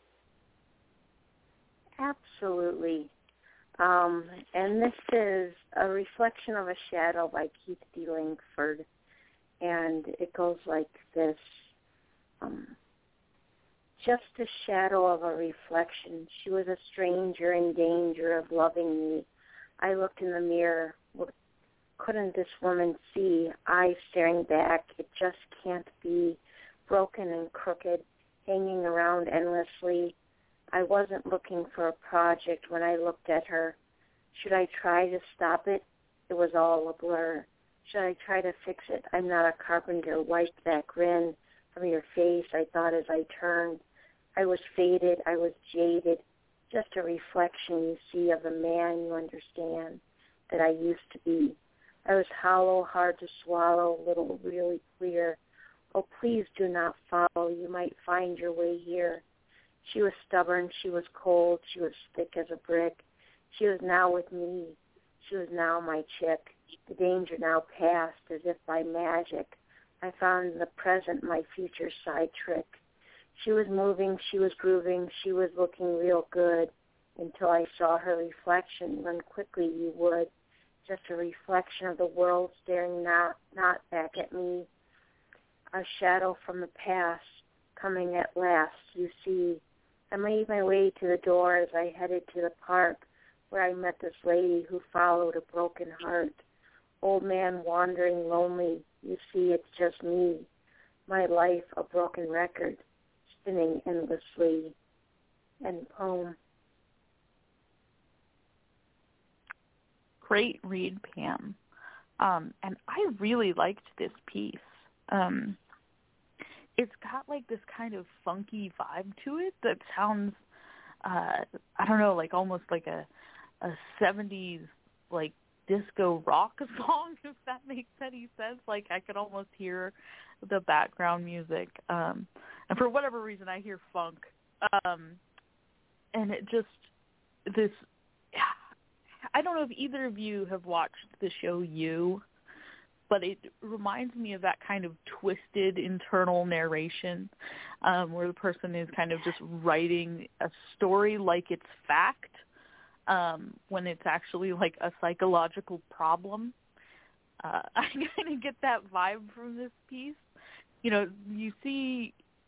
Absolutely. Um, and this is A Reflection of a Shadow by Keith D. Langford. And it goes like this. Um, just a shadow of a reflection. She was a stranger in danger of loving me. I looked in the mirror. What couldn't this woman see? Eyes staring back. It just can't be. Broken and crooked, hanging around endlessly. I wasn't looking for a project when I looked at her. Should I try to stop it? It was all a blur. Should I try to fix it? I'm not a carpenter. Wipe that grin from your face, I thought as I turned. I was faded. I was jaded. Just a reflection, you see, of the man you understand that I used to be. I was hollow, hard to swallow, little really clear. Oh, please do not follow. You might find your way here. She was stubborn. She was cold. She was thick as a brick. She was now with me. She was now my chick. The danger now passed as if by magic. I found in the present my future side trick. She was moving. She was grooving. She was looking real good until I saw her reflection. Run quickly you would. Just a reflection of the world staring not, not back at me. A shadow from the past coming at last, you see. I made my way to the door as I headed to the park where I met this lady who followed a broken heart. Old man wandering lonely, you see, it's just me. My life a broken record, spinning endlessly. End poem. Great read, Pam. Um, and I really liked this piece. Um, it's got like this kind of funky vibe to it that sounds, uh, I don't know, like almost like a a seventies like disco rock song, if that makes any sense. Like I could almost hear the background music, um, and for whatever reason, I hear funk, um, and it just this. I don't know if either of you have watched the show You, but it reminds me of that kind of twisted internal narration um, where the person is kind of just writing a story like it's fact um, when it's actually like a psychological problem. Uh, I kind of get that vibe from this piece. You know, you see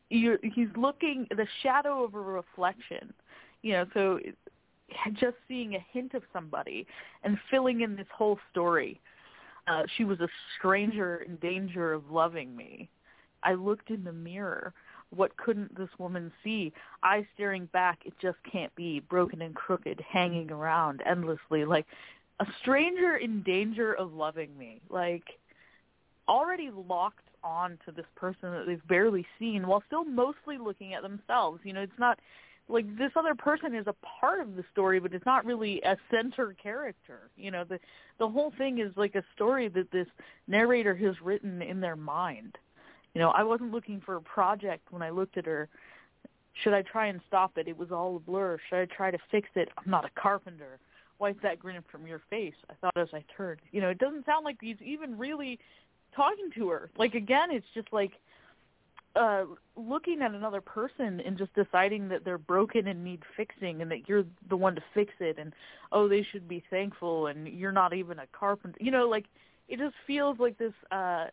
you're, he's looking the shadow of a reflection, you know. So just seeing a hint of somebody and filling in this whole story. Uh, she was a stranger in danger of loving me. I looked in the mirror. What couldn't this woman see? I staring back, it just can't be, broken and crooked, hanging around endlessly, like a stranger in danger of loving me, like already locked on to this person that they've barely seen while still mostly looking at themselves. You know, it's not like this other person is a part of the story, but it's not really a center character. You know, the the whole thing is like a story that this narrator has written in their mind. You know, I wasn't looking for a project when I looked at her. Should I try and stop it? It was all a blur. Should I try to fix it? I'm not a carpenter. Wipe that grin from your face, I thought as I turned. You know, it doesn't sound like he's even really talking to her. Like, again, it's just like uh, looking at another person and just deciding that they're broken and need fixing and that you're the one to fix it and, oh, they should be thankful and you're not even a carpenter. You know, like, it just feels like this uh,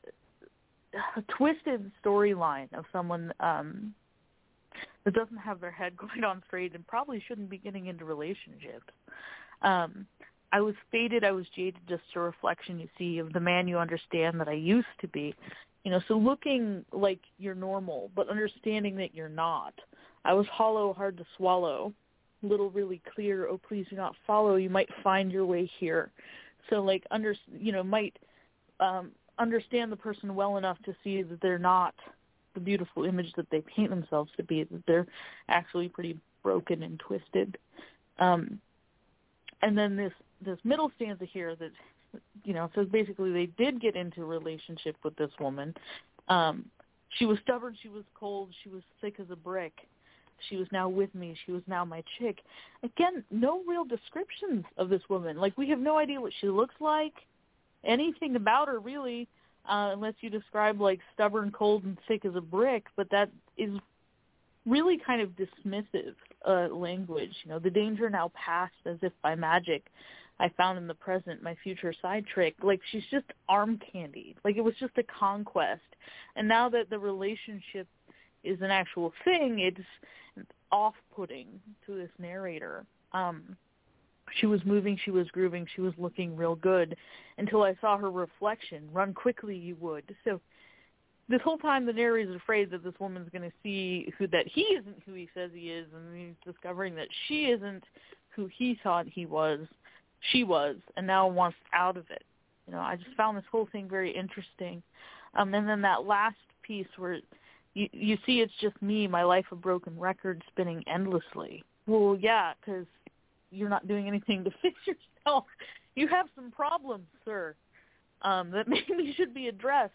twisted storyline of someone um, that doesn't have their head going on straight and probably shouldn't be getting into relationships. Um, I was faded, I was jaded, just a reflection, you see, of the man you understand that I used to be. You know, so looking like you're normal, but understanding that you're not. I was hollow, hard to swallow, little really clear, oh, please do not follow, you might find your way here. So, like, under, you know, might um, understand the person well enough to see that they're not the beautiful image that they paint themselves to be, that they're actually pretty broken and twisted. Um, and then this, this middle stanza here that, you know, says basically they did get into a relationship with this woman. Um, she was stubborn, she was cold, she was thick as a brick. She was now with me, she was now my chick. Again, no real descriptions of this woman. Like, we have no idea what she looks like, anything about her really, uh, unless you describe, like, stubborn, cold, and thick as a brick, but that is really kind of dismissive uh, language. You know, the danger now passed as if by magic. I found in the present my future side trick. Like, she's just arm candy. Like, it was just a conquest. And now that the relationship is an actual thing, it's off-putting to this narrator. Um, she was moving, she was grooving, she was looking real good until I saw her reflection. Run quickly, you would. So this whole time the narrator is afraid that this woman's going to see who that he isn't who he says he is, and he's discovering that she isn't who he thought he was. She was, and now wants out of it. You know, I just found this whole thing very interesting. Um, and then that last piece where you, you see it's just me, my life a broken record, spinning endlessly. Well, yeah, because you're not doing anything to fix yourself. You have some problems, sir, um, that maybe should be addressed.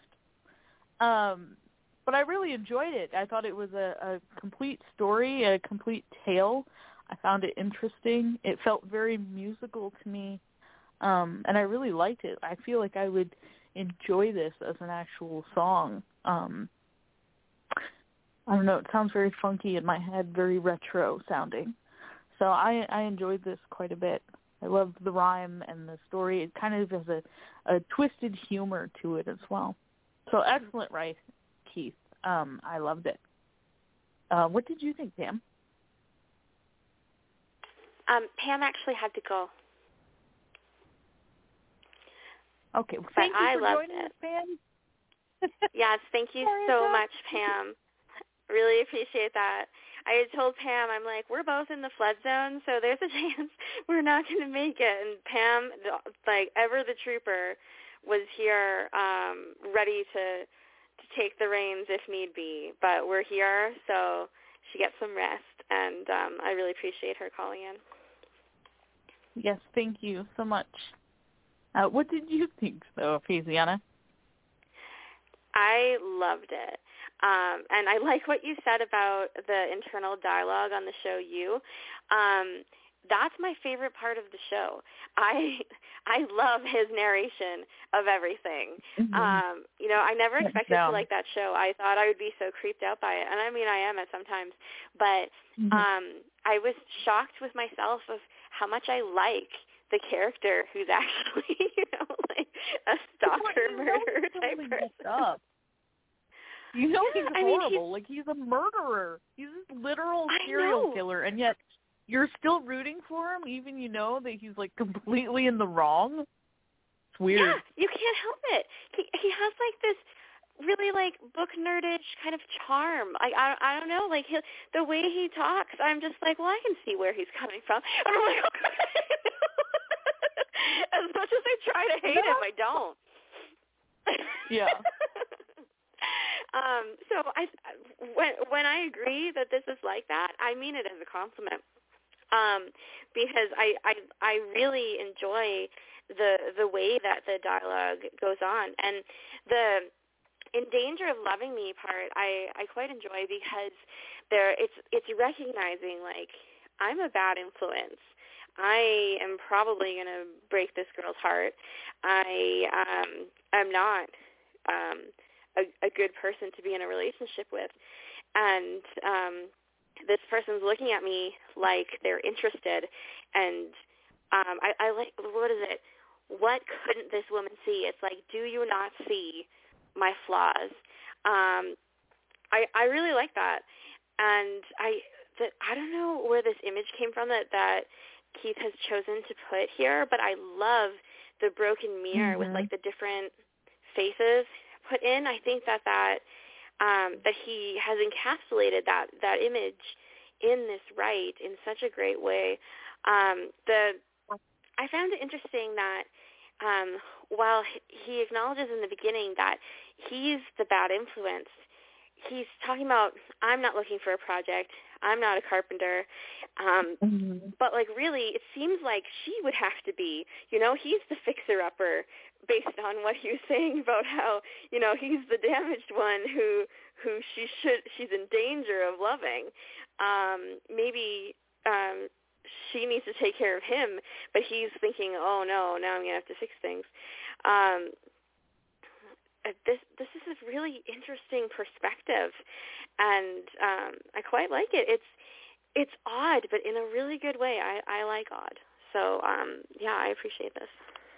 Um, but I really enjoyed it. I thought it was a, a complete story, a complete tale. I found it interesting. It felt very musical to me, um, and I really liked it. I feel like I would enjoy this as an actual song. Um, I don't know. It sounds very funky in my head, very retro sounding. So I, I enjoyed this quite a bit. I loved the rhyme and the story. It kind of has a, a twisted humor to it as well. So excellent, right, Keith? Um, I loved it. Uh, what did you think, Pam? Um, Pam actually had to go. Okay, well, thank but you I for loved joining it. us, Pam. Yes, thank you Sorry so about much, Pam. Really appreciate that. I had told Pam, I'm like, we're both in the flood zone, so there's a chance we're not going to make it. And Pam, like ever the trooper, was here um, ready to to take the reins if need be. But we're here, so she gets some rest, and um, I really appreciate her calling in. Yes, thank you so much. Uh, what did you think, though, Faziana? I loved it. Um, and I like what you said about the internal dialogue on the show You. Um, that's my favorite part of the show. I I love his narration of everything. Mm-hmm. Um, you know, I never expected Down. to like that show. I thought I would be so creeped out by it. And I mean, I am at sometimes. But mm-hmm. um, I was shocked with myself of how much I like the character who's actually, you know, like a stalker well, murderer you know type totally person. Up. You know he's I mean, horrible. he's, like, he's a murderer. He's a literal I serial know. killer, and yet you're still rooting for him, even you know that he's, like, completely in the wrong. It's weird. Yeah, you can't help it. He he has, like, this really, like, book nerdish kind of charm. Like, I, I don't know, like, he, the way he talks, I'm just like, well, I can see where he's coming from. And I'm like, okay. As much as I try to hate him, I don't. Yeah. um, so I, when when I agree that this is like that, I mean it as a compliment. Um, because I, I I really enjoy the the way that the dialogue goes on, and the in danger of loving me part I, I quite enjoy, because there it's it's recognizing, like, I'm a bad influence. I am probably going to break this girl's heart. I um, am not um, a, a good person to be in a relationship with. And um, this person's looking at me like they're interested. And um, I, I like, what is it? What couldn't this woman see? It's like, do you not see my flaws? Um, I, I really like that. And I, that, I don't know where this image came from that, that Keith has chosen to put here, but I love the broken mirror mm-hmm. with, like, the different faces put in. I think that that um, that he has encapsulated that that image in this right in such a great way. Um, the I found it interesting that um, while he acknowledges in the beginning that he's the bad influence, he's talking about, I'm not looking for a project. I'm not a carpenter. Um, mm-hmm. But, like, really, it seems like she would have to be. You know, he's the fixer-upper based on what he was saying about how, you know, he's the damaged one who who she should, she's in danger of loving. Um, maybe um, she needs to take care of him, but he's thinking, oh, no, now I'm going to have to fix things. Um This this is a really interesting perspective, and um, I quite like it. It's it's odd, but in a really good way. I, I like odd. So, um, yeah, I appreciate this.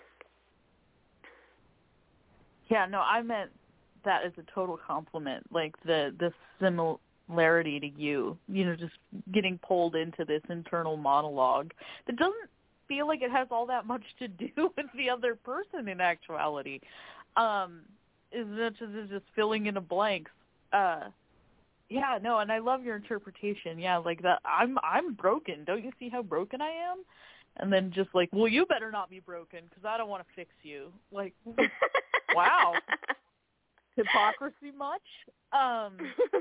Yeah, no, I meant that as a total compliment, like the, the similarity to you, you know, just getting pulled into this internal monologue that doesn't feel like it has all that much to do with the other person in actuality. Um as much as it's just filling in a blanks. Uh, yeah, no, and I love your interpretation. Yeah, like that. I'm I'm broken. Don't you see how broken I am? And then just like, well, you better not be broken because I don't want to fix you. Like, wow, hypocrisy much? Um,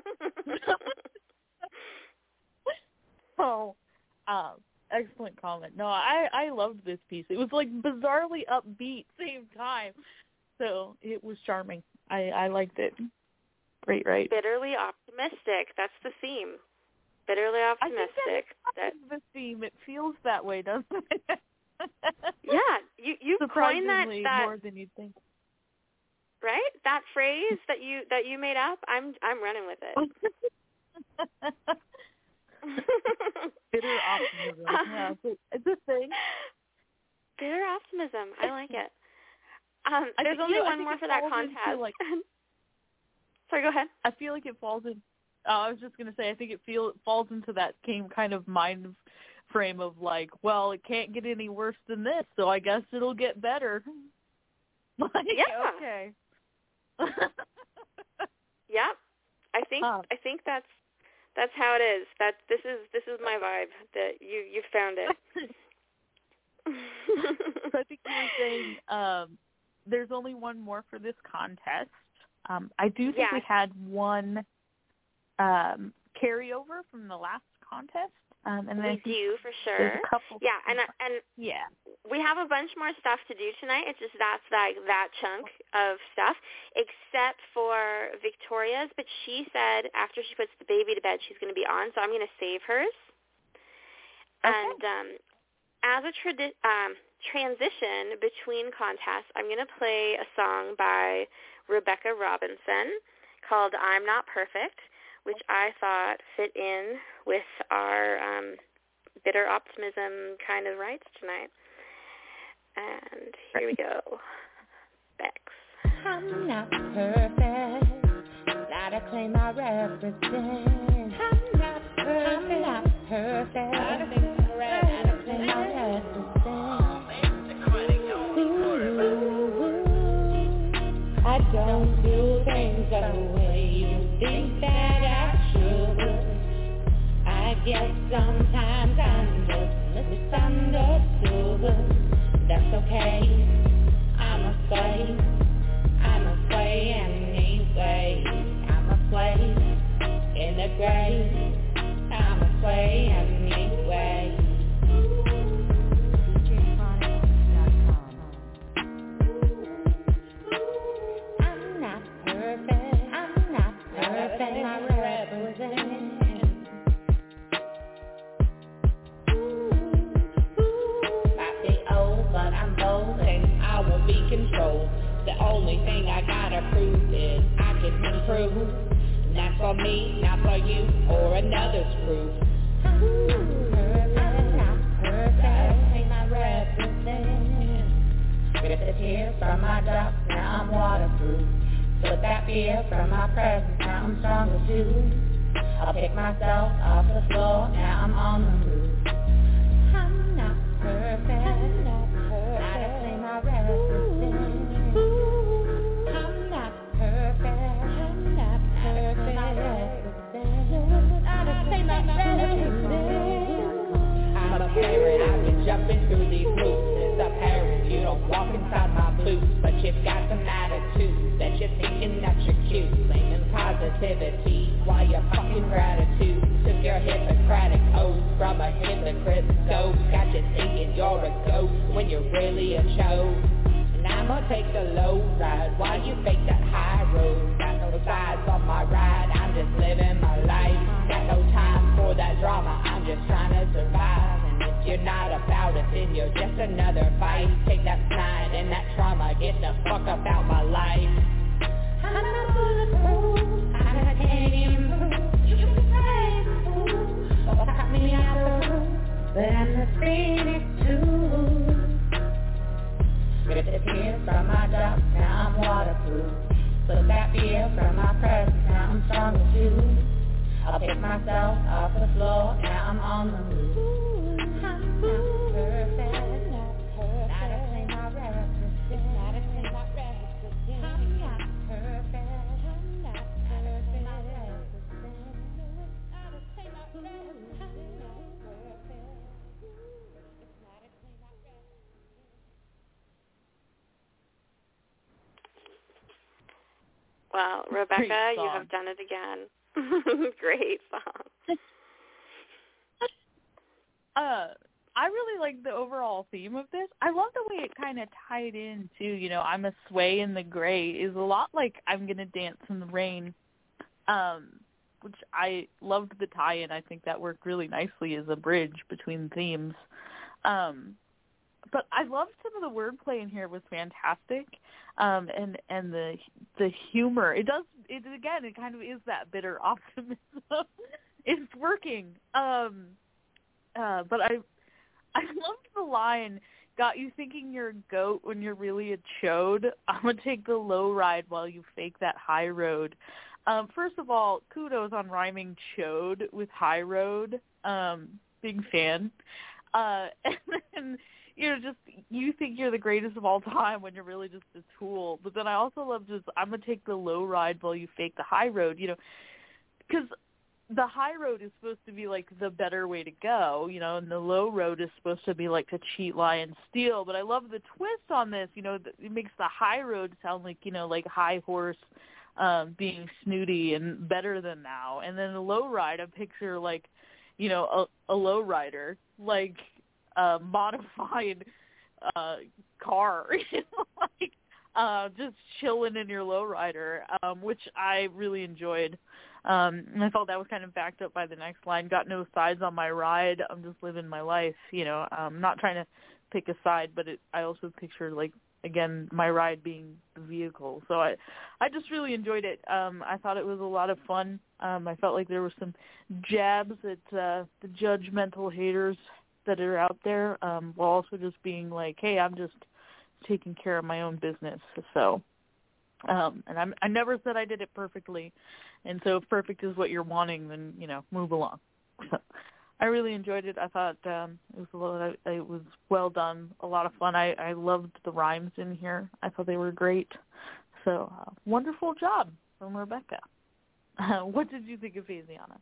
oh, um, excellent comment. No, I I loved this piece. It was like bizarrely upbeat same time. So it was charming. I, I liked it. Great, right? Bitterly optimistic. That's the theme. Bitterly optimistic. I think that's the theme. It feels that way, doesn't it? Yeah, you you coined that, that more than you'd think. Right? That phrase that you that you made up. I'm I'm running with it. Bitter optimism. Yeah, it's, it's a thing. Bitter optimism. I like it. Um, I there's think, only you know, one more for that contest. Like, Sorry, go ahead. I feel like it falls in. Uh, I was just going to say, I think it feel it falls into that same kind of mind frame of like, well, it can't get any worse than this, so I guess it'll get better. Like, yeah. Okay. Yeah. I think uh, I think that's that's how it is. That this is this is my vibe. That you you found it. So I think you were saying um, there's only one more for this contest. Um, I do think yeah. we had one um, carryover from the last contest. Um, and we do, for sure. A couple yeah, and and yeah. we have a bunch more stuff to do tonight. It's just that's that, that chunk of stuff, except for Victoria's. But she said after she puts the baby to bed, she's going to be on, so I'm going to save hers. Okay. And um, as a tradi- um, transition between contests, I'm going to play a song by Rebecca Robinson called I'm Not Perfect, which I thought fit in with our um, bitter optimism kind of rights tonight. And here we go. Bex. I'm not perfect, not Gotta claim my represent. I'm not perfect. I'm not perfect. Gotta claim my represent. I don't do things the way you think that I should. I guess sometimes I'm just misunderstood. That's okay. I'm a slave. I'm a slave anyway. I'm a slave in the grave. I'm a slave anyway. I'm not perfect. I'm not perfect. I represent. But I'm bold and I will be controlled. The only thing I gotta prove is I can improve. Not for me, not for you, or another's proof. I'm perfect, not perfect, ain't my represent. Rip the tears from my ducks, now I'm waterproof. Put that fear from my presence, now I'm stronger too. I'll pick myself off the floor, now I'm on the roof. I'm not perfect. I represent. I'm not perfect. I'm not perfect. I represent. I'm a parent. I've been jumping through these hoops. It's apparent you don't walk inside my boots, but you've got some attitude that you're thinking that you're cute. Claiming positivity while you're fucking gratitude. Took your Hippocratic oath from a hypocrite scope. Got you thinking you're a ghost when you're really a show. And I'ma take the low ride while you fake that high road. Got no sides on my ride, I'm just living my life. Got no time for that drama, I'm just trying to survive. And if you're not about it, then you're just another fight. Take that snide and that trauma, get the fuck up out my life. I'm not bulletproof, I can't improve. You can say it's cool, or cut me out the room, but I'm the cynic too. Rip the tears from my ducks, now I'm waterproof. Put that fear from my presence, now I'm stronger too. I'll pick myself off the floor, now I'm on the roof. I'm not perfect, not perfect. Gotta claim my represent. Gotta claim my represent. I'm not perfect. I'm not perfect. My represent. Gotta claim my represent. I'm not perfect. Gotta claim my represent. Well, Rebecca, you have done it again. Great song. Uh, I really like the overall theme of this. I love the way it kind of tied in to, you know, I'm a sway in the gray is a lot like I'm going to dance in the rain, um, which I loved the tie-in. I think that worked really nicely as a bridge between themes. Um, but I loved some of the wordplay in here. It was fantastic. Um, and, and the the humor, it does, it again, it kind of is that bitter optimism. It's working. Um, uh, but I I loved the line, got you thinking you're a goat when you're really a chode. I'm going to take the low ride while you fake that high road. Um, first of all, kudos on rhyming chode with high road. Um, big fan. Uh, and then, you know, just you think you're the greatest of all time when you're really just a tool. But then I also love just, I'm going to take the low ride while you fake the high road, you know, because the high road is supposed to be like the better way to go, you know, and the low road is supposed to be like to cheat, lie, and steal. But I love the twist on this, you know, it makes the high road sound like, you know, like high horse um, being snooty and better than now. And then the low ride, I picture like, you know, a, a low rider, like, Uh, modified uh, car, you know, like uh, just chilling in your lowrider, um, which I really enjoyed. Um, and I felt that was kind of backed up by the next line. Got no sides on my ride. I'm just living my life, you know. I'm not trying to pick a side, but it, I also pictured like again my ride being the vehicle. So I, I just really enjoyed it. Um, I thought it was a lot of fun. Um, I felt like there were some jabs at uh, the judgmental haters that are out there, um, while also just being like, hey, I'm just taking care of my own business. So Um, and I'm, I never said I did it perfectly. And so if perfect is what you're wanting, then, you know, move along. So I really enjoyed it. I thought um, it was a little, it was well done, a lot of fun. I, I loved the rhymes in here. I thought they were great. So uh, wonderful job from Rebecca. Uh, what did you think of Phasiana?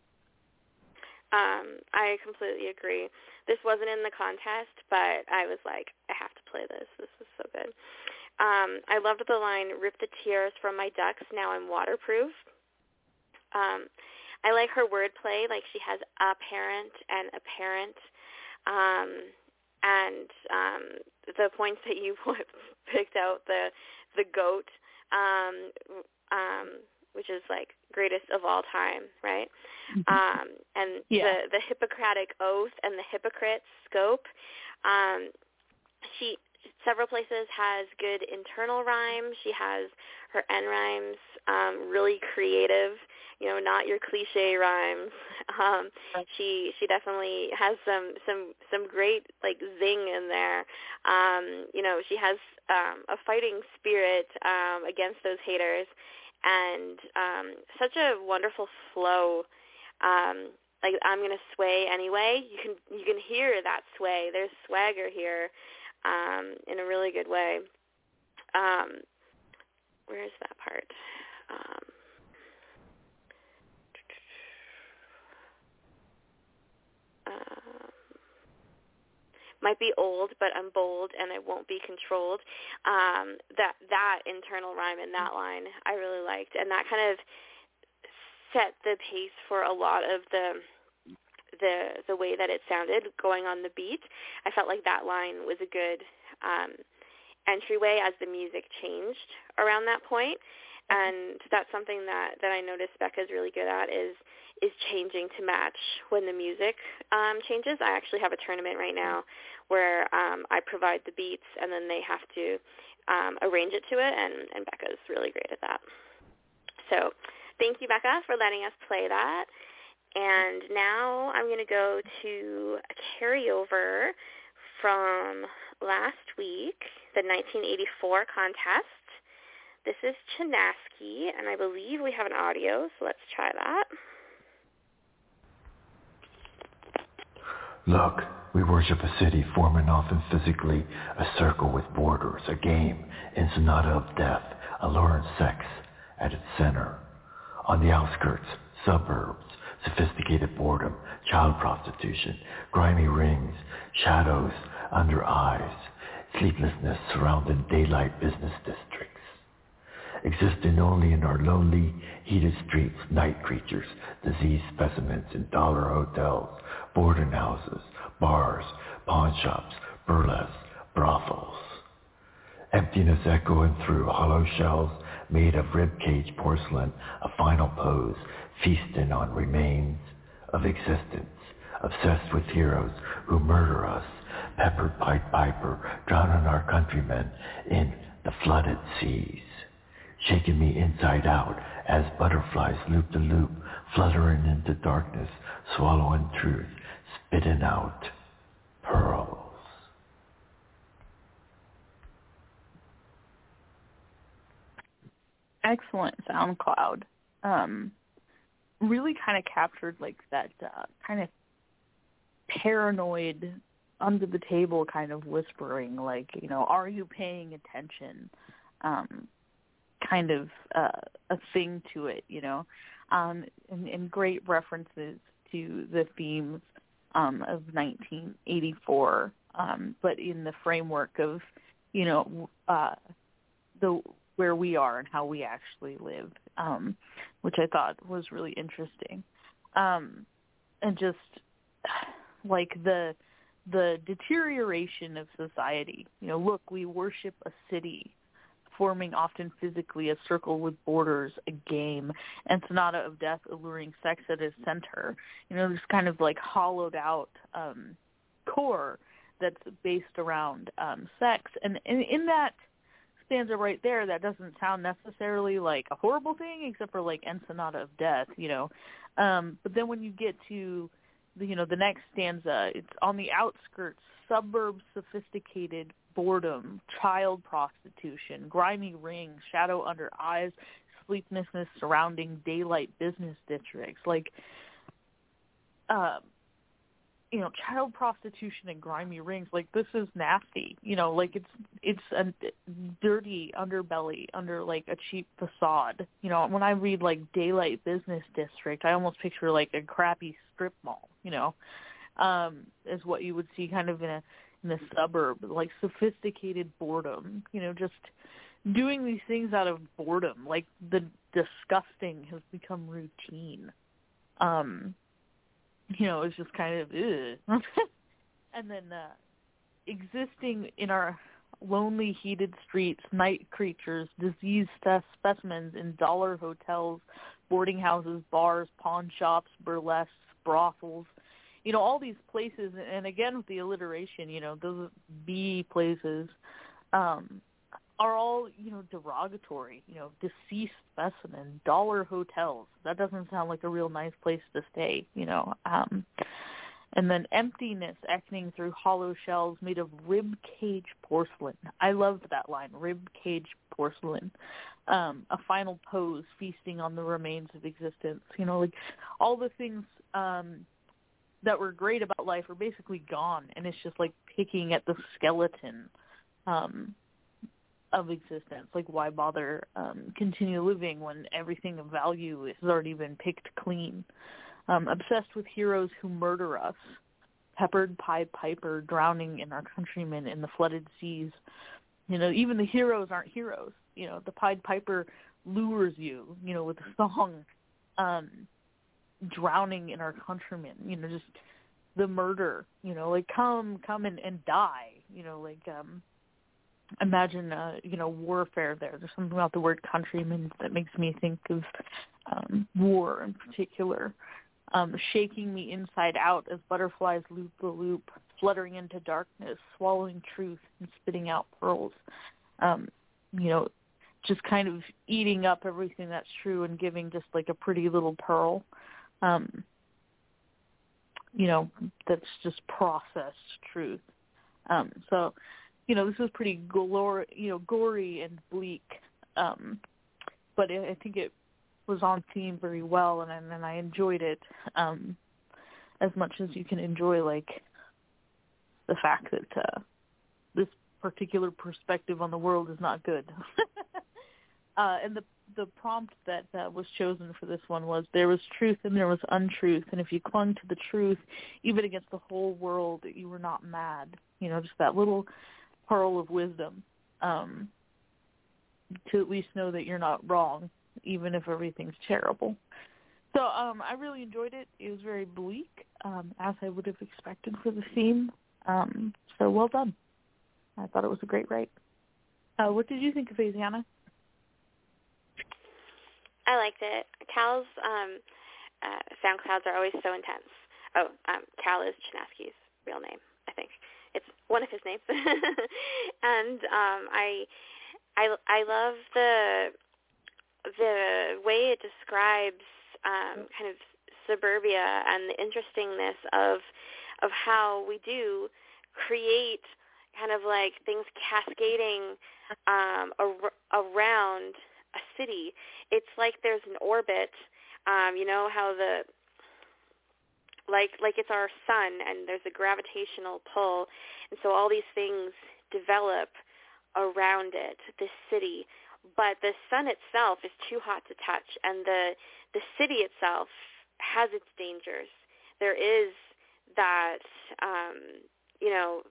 Um, I completely agree. This wasn't in the contest, but I was like, I have to play this. This is so good. Um, I loved the line, "Rip the tears from my ducks, now I'm waterproof." Um, I like her wordplay, like she has a parent and a parent. Um, and um, the points that you picked out, the the goat, um, um, which is like greatest of all time, right? Mm-hmm. Um, and yeah. the, the Hippocratic oath and the hypocrite scope. Um, she several places has good internal rhymes. She has her end rhymes um, really creative, you know, not your cliche rhymes. Um, she she definitely has some some some great like zing in there. Um, you know, she has um, a fighting spirit um, against those haters. And um, such a wonderful flow. Um, like I'm gonna sway anyway. You can you can hear that sway. There's swagger here, um, in a really good way. Um, where is that part? Um, uh, might be old, but I'm bold and I won't be controlled. Um, that that internal rhyme in that line I really liked, and that kind of set the pace for a lot of the the the way that it sounded going on the beat. I felt like that line was a good um, entryway as the music changed around that point, and that's something that, that I noticed Becca's really good at is is changing to match when the music um, changes. I actually have a tournament right now where um, I provide the beats and then they have to um, arrange it to it, and, and Becca's really great at that. So thank you, Becca, for letting us play that. And now I'm going to go to a carryover from last week, the nineteen eighty-four contest. This is Chinaski, and I believe we have an audio, so let's try that. Look, we worship a city forming often physically, a circle with borders, a game, ensenada of death, alluring sex at its center. On the outskirts, suburbs, sophisticated boredom, child prostitution, grimy rings, shadows under eyes, sleeplessness surrounding daylight business districts. Existing only in our lonely, heated streets, night creatures, diseased specimens in dollar hotels, boarding houses, bars, pawn shops, burlesque, brothels. Emptiness echoing through hollow shells made of ribcage porcelain, a final pose, feasting on remains of existence, obsessed with heroes who murder us, peppered Pied Piper, drowning our countrymen in the flooded seas. Shaking me inside out as butterflies loop to loop, fluttering into darkness, swallowing truth, spitting out pearls. Excellent SoundCloud. Um, really kind of captured like that uh, kind of paranoid, under the table kind of whispering, like, you know, are you paying attention? Um, kind of uh, a thing to it, you know, um, and, and great references to the themes um, of nineteen eighty-four, um, but in the framework of, you know, uh, the where we are and how we actually live, um, which I thought was really interesting, um, and just like the the deterioration of society. You know, look, we worship a city, forming often physically a circle with borders, a game, and sonata of death, alluring sex at its center. You know, this kind of like hollowed out um, core that's based around um, sex. And in, in that stanza right there, that doesn't sound necessarily like a horrible thing, except for like Ensenada of Death, you know. Um, but then when you get to, the, you know, the next stanza, it's on the outskirts, suburbs, sophisticated boredom, child prostitution, grimy rings, shadow under eyes, sleeplessness surrounding daylight business districts. Like, uh, you know, child prostitution and grimy rings, like, this is nasty. You know, like, it's it's a dirty underbelly under, like, a cheap facade. You know, when I read, like, daylight business district, I almost picture, like, a crappy strip mall, you know, um, is what you would see kind of in a, in a suburb, like, sophisticated boredom, you know, just doing these things out of boredom. Like, the disgusting has become routine. Um You know, it's just kind of, ugh. And then uh, existing in our lonely, heated streets, night creatures, diseased specimens in dollar hotels, boarding houses, bars, pawn shops, burlesques, brothels, you know, all these places, and again with the alliteration, you know, those B places um, are all, you know, derogatory, you know, deceased specimen, dollar hotels. That doesn't sound like a real nice place to stay, you know. Um, and then emptiness echoing through hollow shells made of rib cage porcelain. I loved that line, rib cage porcelain. Um, a final pose feasting on the remains of existence. You know, like all the things um, that were great about life are basically gone, and it's just like picking at the skeleton um of existence. Like, why bother um, continue living when everything of value has already been picked clean? Um, obsessed with heroes who murder us, peppered Pied Piper drowning in our countrymen in the flooded seas. You know, even the heroes aren't heroes. You know, the Pied Piper lures you, you know, with a song, um, drowning in our countrymen. You know, just the murder, you know, like, come, come and, and die, you know, like, um, imagine, uh, you know, warfare there. There's something about the word countrymen that makes me think of um, war in particular. Um, shaking me inside out as butterflies loop the loop, fluttering into darkness, swallowing truth and spitting out pearls. Um, you know, just kind of eating up everything that's true and giving just like a pretty little pearl. Um, you know, that's just processed truth. Um, so, you know, this was pretty glor- you know, gory and bleak, um, but it, I think it was on theme very well, and, and I enjoyed it um, as much as you can enjoy, like, the fact that uh, this particular perspective on the world is not good. uh, and the the prompt that uh, was chosen for this one was, there was truth and there was untruth, and if you clung to the truth, even against the whole world, you were not mad. You know, just that little pearl of wisdom, um, to at least know that you're not wrong, even if everything's terrible. So um, I really enjoyed it. It was very bleak, um, as I would have expected for the theme. Um, so well done. I thought it was a great write. Uh, what did you think of Asiana? I liked it. Cal's um, uh, sound clouds are always so intense. Oh, um, Cal is Chinaski's real name, I think. It's one of his names. And um, I, I, I love the the way it describes um, kind of suburbia and the interestingness of of how we do create kind of like things cascading um, ar- around a city. It's like there's an orbit. Um, you know how the like like it's our sun, and there's a gravitational pull, and so all these things develop around it, this city. But the sun itself is too hot to touch, and the the city itself has its dangers. There is that um, you know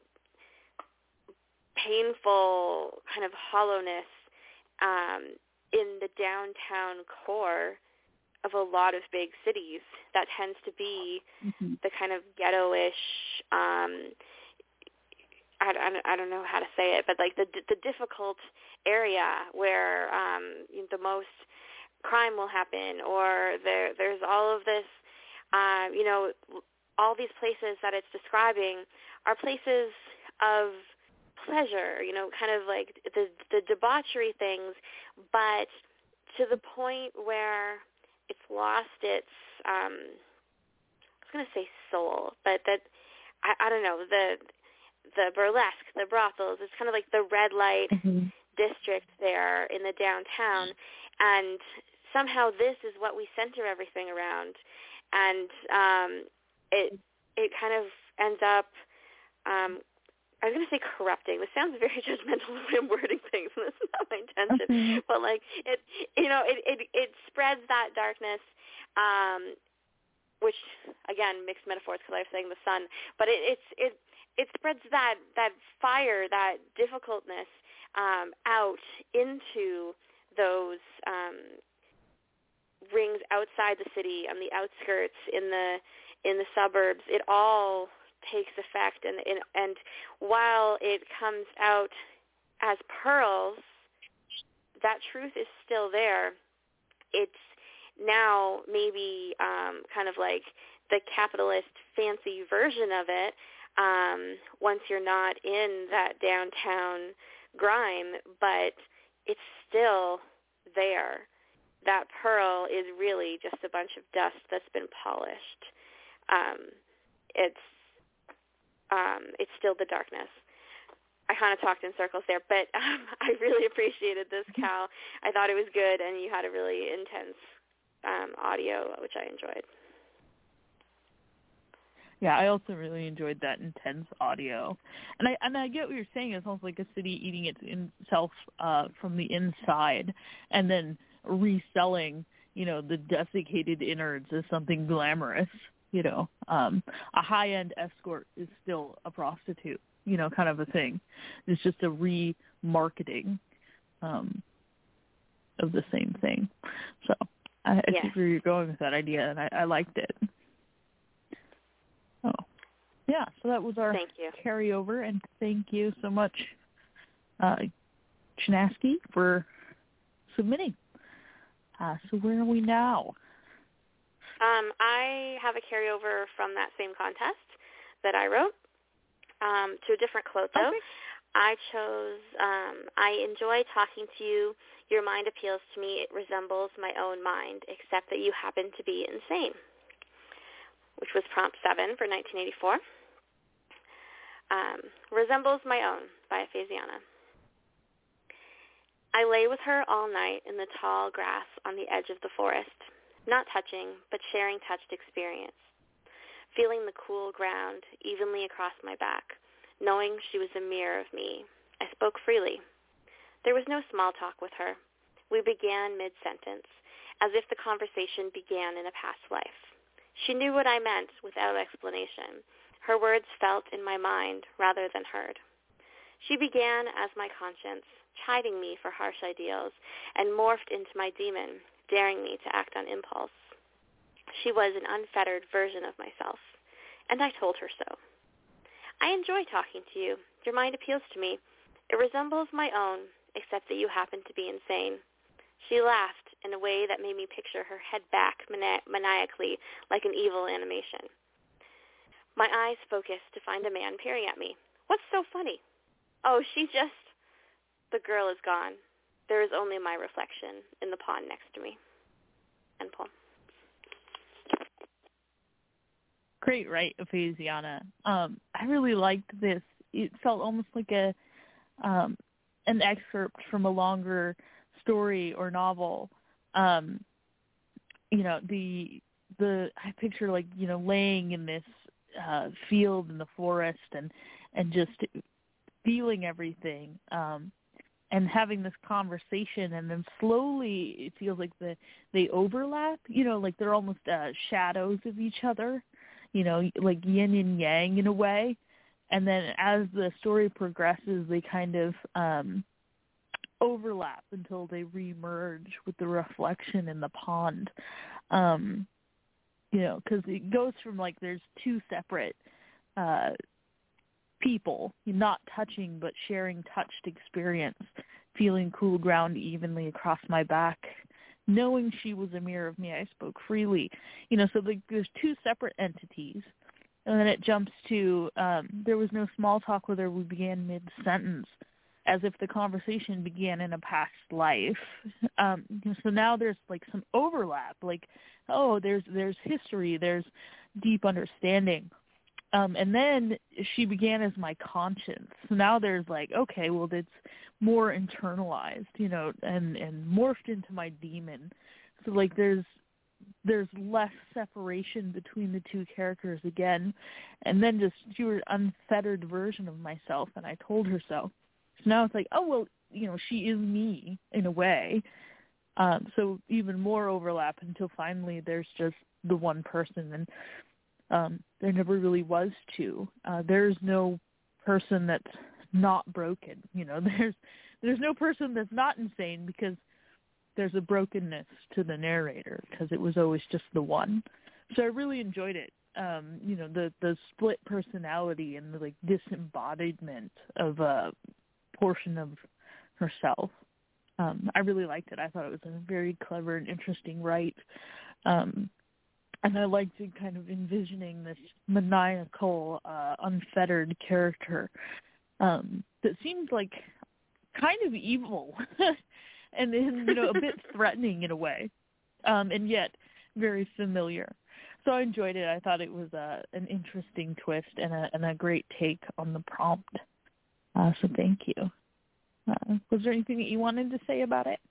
painful kind of hollowness um, in the downtown core of a lot of big cities that tends to be mm-hmm. the kind of ghetto-ish, um, I, I, I don't know how to say it, but like the the difficult area where um, the most crime will happen, or there there's all of this, um, you know, all these places that it's describing are places of pleasure, you know, kind of like the the debauchery things, but to the point where it's lost its, um, I was going to say soul, but that, I, I don't know, the the burlesque, the brothels. It's kind of like the red light Mm-hmm. district there in the downtown, and somehow this is what we center everything around, and um, it it kind of ends up. Um, I was going to say corrupting. This sounds very judgmental the way I'm wording things, and that's not my intention. Mm-hmm. But like it, you know, it it, it spreads that darkness, um, which again, mixed metaphors because I was saying the sun, but it it's it it spreads that that fire, that difficultness um, out into those um, rings outside the city, on the outskirts, in the in the suburbs. It all takes effect, and, and and while it comes out as pearls, that truth is still there. It's now maybe um, kind of like the capitalist fancy version of it, um, once you're not in that downtown grime, but it's still there. That pearl is really just a bunch of dust that's been polished. Um, it's Um, it's still the darkness. I kind of talked in circles there, but um, I really appreciated this, Cal. I thought it was good, and you had a really intense um, audio, which I enjoyed. Yeah, I also really enjoyed that intense audio, and I and I get what you're saying. It's almost like a city eating itself uh, from the inside, and then reselling, you know, the desiccated innards as something glamorous. You know, um, a high-end escort is still a prostitute, you know, kind of a thing. It's just a remarketing um, of the same thing. So I, I yeah. see where you're going with that idea, and I, I liked it. Oh, yeah, so that was our thank you. carryover, and thank you so much, uh, Chinaski, for submitting. Uh, so where are we now? Um, I have a carryover from that same contest that I wrote um, to a different quote, though. Okay. I chose, um, I enjoy talking to you. Your mind appeals to me. It resembles my own mind, except that you happen to be insane, which was prompt seven for nineteen eighty-four. Um, resembles my own by Ephesiana. I lay with her all night in the tall grass on the edge of the forest, not touching, but sharing touched experience, feeling the cool ground evenly across my back, knowing she was a mirror of me. I spoke freely. There was no small talk with her. We began mid-sentence, as if the conversation began in a past life. She knew what I meant without explanation. Her words felt in my mind rather than heard. She began as my conscience, chiding me for harsh ideals, and morphed into my demon, daring me to act on impulse. She was an unfettered version of myself, and I told her so. I enjoy talking to you. Your mind appeals to me. It resembles my own, except that you happen to be insane. She laughed in a way that made me picture her head back mani- maniacally like an evil animation. My eyes focused to find a man peering at me. What's so funny? Oh, she just... The girl is gone. There is only my reflection in the pond next to me. End poem. Great, right, Ephesiana. Um, I really liked this. It felt almost like a um, an excerpt from a longer story or novel. Um, you know, the the I picture like you know laying in this uh, field in the forest and and just feeling everything. Um, and having this conversation, and then slowly it feels like the they overlap, you know, like they're almost uh, shadows of each other, you know, like yin and yang in a way. And then as the story progresses, they kind of um, overlap until they remerge with the reflection in the pond. Um, you know, because it goes from like there's two separate uh people, not touching but sharing touched experience, feeling cool ground evenly across my back, knowing she was a mirror of me, I spoke freely. You know, so like there's two separate entities. And then it jumps to, um, there was no small talk with her, we began mid-sentence, as if the conversation began in a past life. Um, so now there's like some overlap, like, oh, there's there's history, there's deep understanding. Um, and then she began as my conscience. So now there's like, okay, well, it's more internalized, you know, and, and morphed into my demon. So like there's there's less separation between the two characters again, and then just fewer unfettered version of myself, and I told her so. So now it's like, oh, well, you know, she is me in a way. Um, so even more overlap until finally there's just the one person, and um, there never really was two. Uh, there's no person that's not broken. You know, there's there's no person that's not insane because there's a brokenness to the narrator because it was always just the one. So I really enjoyed it. Um, you know, the, the split personality and the like disembodiment of a portion of herself. Um, I really liked it. I thought it was a very clever and interesting write. Um, and I liked kind of envisioning this maniacal, uh, unfettered character um, that seemed like kind of evil. And then, you know, a bit threatening in a way, um, and yet very familiar. So I enjoyed it. I thought it was uh, an interesting twist and a, and a great take on the prompt. Uh, so thank you. Uh, was there anything that you wanted to say about it?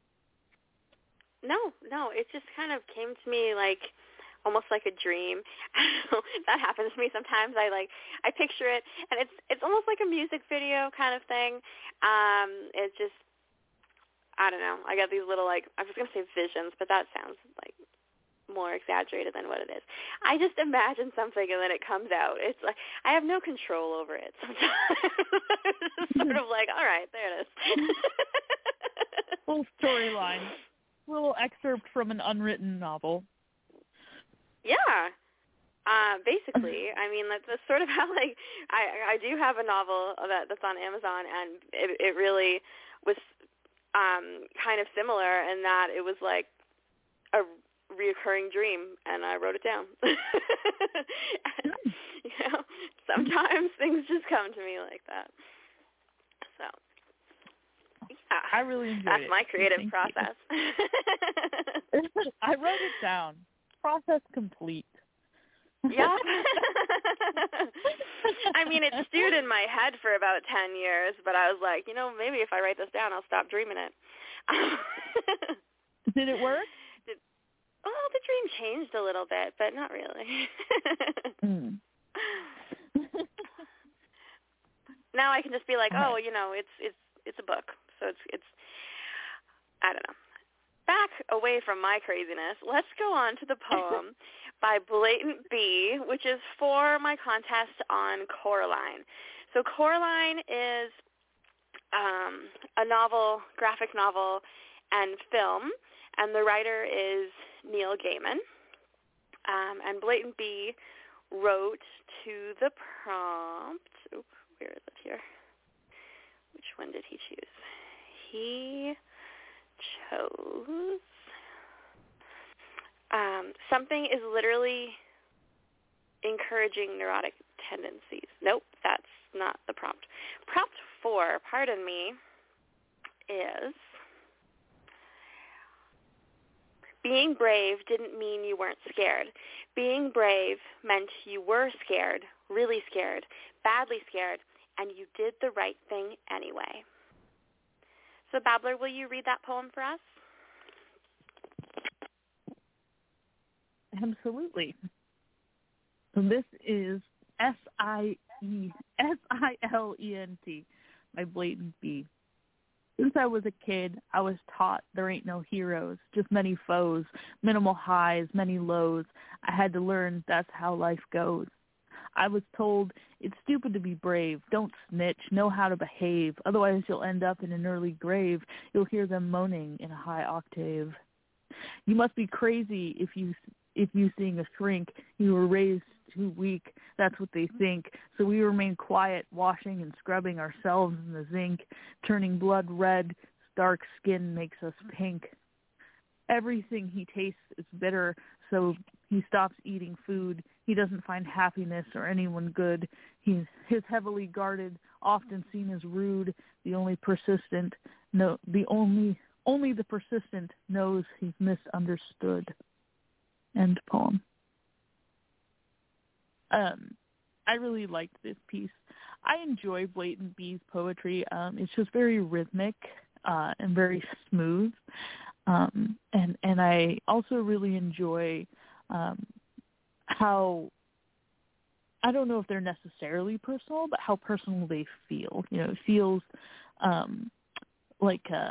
No, no. It just kind of came to me like almost like a dream. That happens to me sometimes. I like I picture it, and it's it's almost like a music video kind of thing. Um, it just I don't know. I got these little, like, I was going to say visions, but that sounds, like, more exaggerated than what it is. I just imagine something and then it comes out. It's like, I have no control over it sometimes. It's sort of like, all right, there it is. Little storyline. Little excerpt from an unwritten novel. Yeah. Uh, basically, I mean, that's, that's sort of how, like, I, I do have a novel that, that's on Amazon, and it, it really was Um, kind of similar in that it was like a reoccurring dream, and I wrote it down. And, you know, sometimes things just come to me like that. So, yeah, I really enjoyed that's it. my creative Thank process. I wrote it down. Process complete. Yeah. I mean, it stewed in my head for about ten years, but I was like, you know, maybe if I write this down, I'll stop dreaming it. Did it work? Did, well, the dream changed a little bit, but not really. Mm. Now I can just be like, All right. oh, you know, it's it's it's a book, so it's it's I don't know. Back away from my craziness, let's go on to the poem by Blatant Bee, which is for my contest on Coraline. So Coraline is um, a novel, graphic novel, and film, and the writer is Neil Gaiman. Um, and Blatant Bee wrote to the prompt. Oop, where is it here? Which one did he choose? He chose um, something is literally encouraging neurotic tendencies. Nope, that's not the prompt. Prompt four, pardon me, is being brave didn't mean you weren't scared. Being brave meant you were scared, really scared, badly scared, and you did the right thing anyway. So, Babbler, will you read that poem for us? Absolutely. So this is S I E S I L E N T by Blatant Bee. Since I was a kid, I was taught there ain't no heroes, just many foes, minimal highs, many lows. I had to learn that's how life goes. I was told it's stupid to be brave. Don't snitch. Know how to behave. Otherwise, you'll end up in an early grave. You'll hear them moaning in a high octave. You must be crazy if you if you sing a shrink. You were raised too weak. That's what they think. So we remain quiet, washing and scrubbing ourselves in the zinc, turning blood red. Dark skin makes us pink. Everything he tastes is bitter, so he stops eating food. He doesn't find happiness or anyone good. He's his heavily guarded, often seen as rude. The only persistent, no, the only only the persistent knows he's misunderstood. End poem. Um, I really liked this piece. I enjoy Blatant B's poetry. Um, it's just very rhythmic uh, and very smooth. Um, and, and I also really enjoy um, how, I don't know if they're necessarily personal, but how personal they feel. You know, it feels um, like a,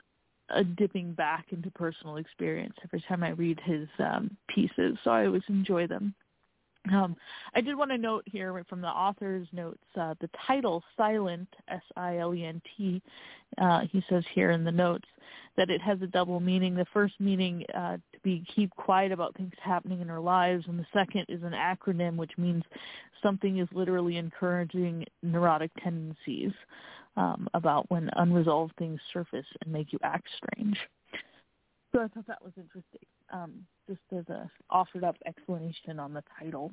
a dipping back into personal experience every time I read his um, pieces, so I always enjoy them. Um, I did want to note here right from the author's notes, uh, the title, Silent, S I L E N T, uh, he says here in the notes that it has a double meaning. The first meaning uh, to be keep quiet about things happening in our lives, and the second is an acronym which means something is literally encouraging neurotic tendencies um, about when unresolved things surface and make you act strange. So I thought that was interesting, um, just as a offered up explanation on the title.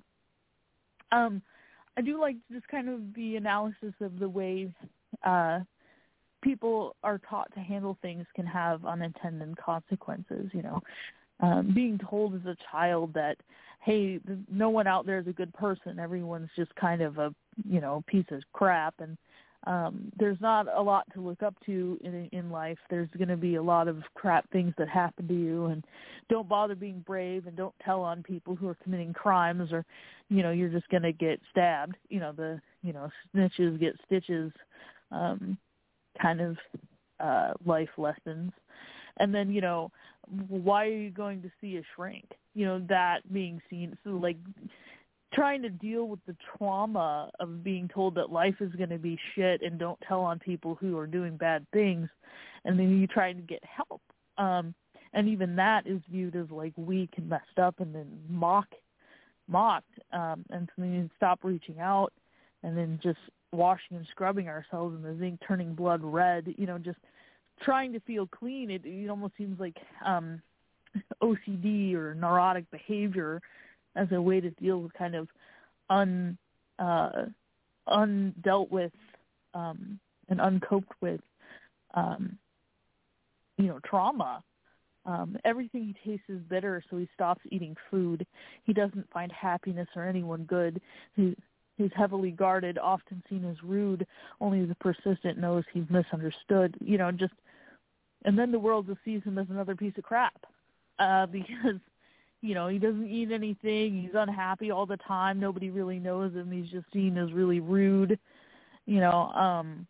Um, I do like just kind of the analysis of the way uh, people are taught to handle things can have unintended consequences. You know, um, being told as a child that, hey, no one out there is a good person. Everyone's just kind of a, you know, piece of crap, and Um, there's not a lot to look up to in, in life. There's going to be a lot of crap things that happen to you, and don't bother being brave, and don't tell on people who are committing crimes, or, you know, you're just going to get stabbed. You know, the, you know, snitches get stitches um, kind of uh, life lessons. And then, you know, why are you going to see a shrink? You know, that being seen, so like, trying to deal with the trauma of being told that life is going to be shit and don't tell on people who are doing bad things, and then you try to get help. Um, and even that is viewed as like weak and messed up and then mock, mocked. Um, and so then you stop reaching out and then just washing and scrubbing ourselves and the zinc turning blood red, you know, just trying to feel clean. It, it almost seems like um, O C D or neurotic behavior as a way to deal with kind of un, uh, undealt with um, and uncoped with, um, you know, trauma. Um, everything he tastes is bitter, so he stops eating food. He doesn't find happiness or anyone good. He, he's heavily guarded, often seen as rude. Only the persistent knows he's misunderstood. You know, just, and then the world just sees him as another piece of crap uh, because, you know, he doesn't eat anything. He's unhappy all the time. Nobody really knows him. He's just seen as really rude, you know, um,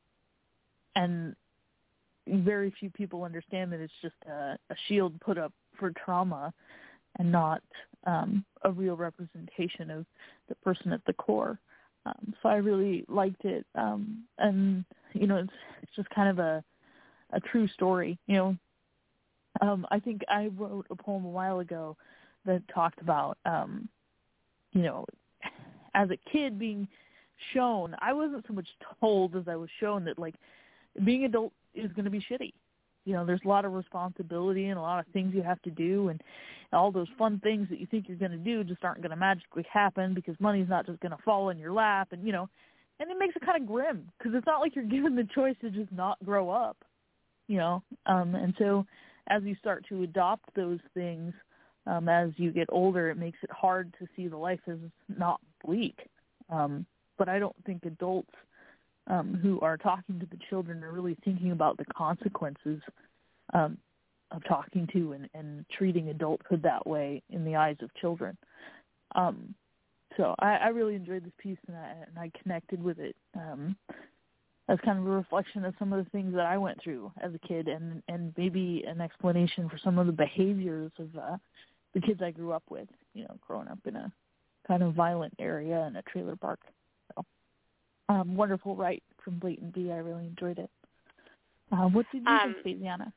and very few people understand that it's just a, a shield put up for trauma and not um, a real representation of the person at the core. Um, so I really liked it. Um, and, you know, it's, it's just kind of a, a true story, you know. Um, I think I wrote a poem a while ago that talked about, um, you know, as a kid being shown, I wasn't so much told as I was shown that, like, being adult is going to be shitty. You know, there's a lot of responsibility and a lot of things you have to do, and all those fun things that you think you're going to do just aren't going to magically happen because money's not just going to fall in your lap, and, you know, and it makes it kind of grim because it's not like you're given the choice to just not grow up, you know, um, and so as you start to adopt those things, um, as you get older, it makes it hard to see the life as not bleak. Um, but I don't think adults um, who are talking to the children are really thinking about the consequences um, of talking to and, and treating adulthood that way in the eyes of children. Um, so I, I really enjoyed this piece, and I, and I connected with it. Um, as kind of a reflection of some of the things that I went through as a kid, and, and maybe an explanation for some of the behaviors of uh, the kids I grew up with, you know, growing up in a kind of violent area in a trailer park. So, um, wonderful write from Blatant B. I really enjoyed it. Uh, what did you um, think, Fabiana?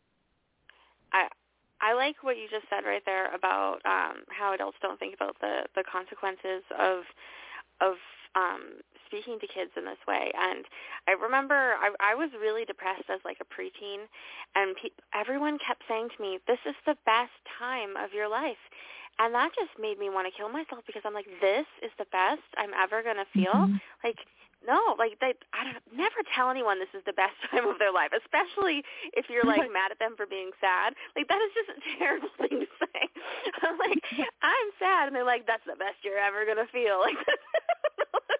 I I like what you just said right there about um, how adults don't think about the, the consequences of of um, speaking to kids in this way. And I remember I, I was really depressed as like a preteen, and pe- everyone kept saying to me, this is the best time of your life. And that just made me want to kill myself because I'm like, this is the best I'm ever going to feel? Mm-hmm. Like, no, like they, I don't never tell anyone this is the best time of their life, especially if you're like mad at them for being sad. Like that is just a terrible thing to say. I'm like, I'm sad, and they're like, that's the best you're ever gonna feel. Like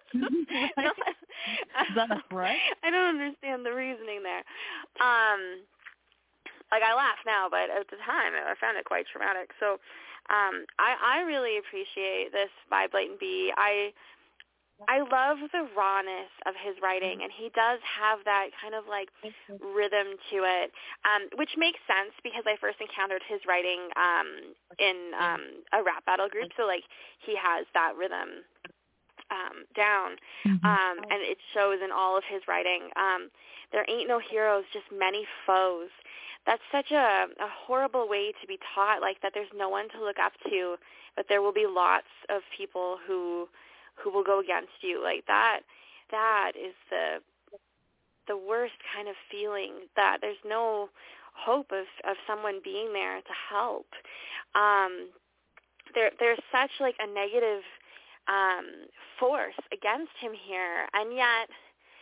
no, Is that a threat? I don't understand the reasoning there. Um, like I laugh now, but at the time I found it quite traumatic. So um, I, I really appreciate this by Blatant B. I I love the rawness of his writing, and he does have that kind of like rhythm to it, um, which makes sense because I first encountered his writing um, in um, a rap battle group. So like he has that rhythm um, down, um, and it shows in all of his writing. Um, there ain't no heroes, just many foes. That's such a, a horrible way to be taught, like that there's no one to look up to, but there will be lots of people who who will go against you. Like that, that is the the worst kind of feeling, that there's no hope of, of someone being there to help. Um, there, there's such like a negative um, force against him here, and yet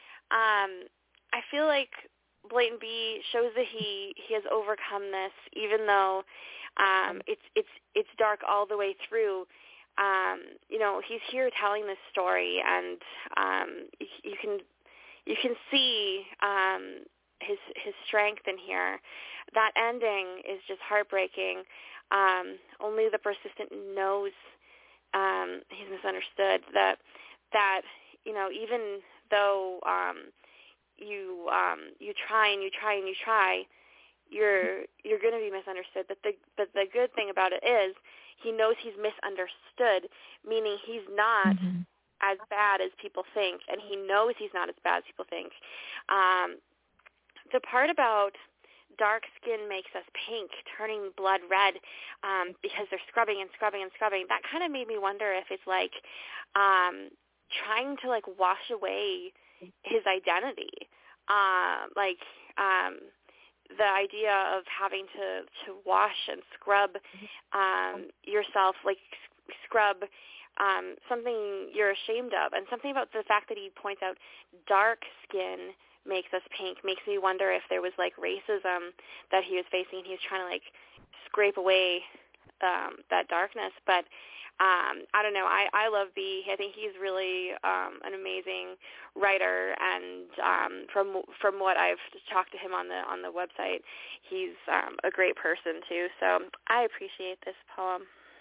um, I feel like Blatant B shows that he, he has overcome this, even though um, it's it's it's dark all the way through. Um, you know, he's here telling this story, and um, you, you can you can see um, his his strength in here. That ending is just heartbreaking. Um, only the persistent knows um, he's misunderstood. That that you know, even though um, you um, you try and you try and you try, you're you're going to be misunderstood. But the but the good thing about it is, he knows he's misunderstood, meaning he's not mm-hmm. as bad as people think, and he knows he's not as bad as people think. Um, the part about dark skin makes us pink, turning blood red um, because they're scrubbing and scrubbing and scrubbing, that kind of made me wonder if it's like um, trying to like wash away his identity. Uh, like um, the idea of having to, to wash and scrub um, yourself, like scrub um, something you're ashamed of. And something about the fact that he points out dark skin makes us pink makes me wonder if there was like racism that he was facing. He was trying to like scrape away um, that darkness. But um, I don't know. I, I love B. I think he's really um, an amazing writer, and um, from from what I've talked to him on the on the website, he's um, a great person too. So I appreciate this poem.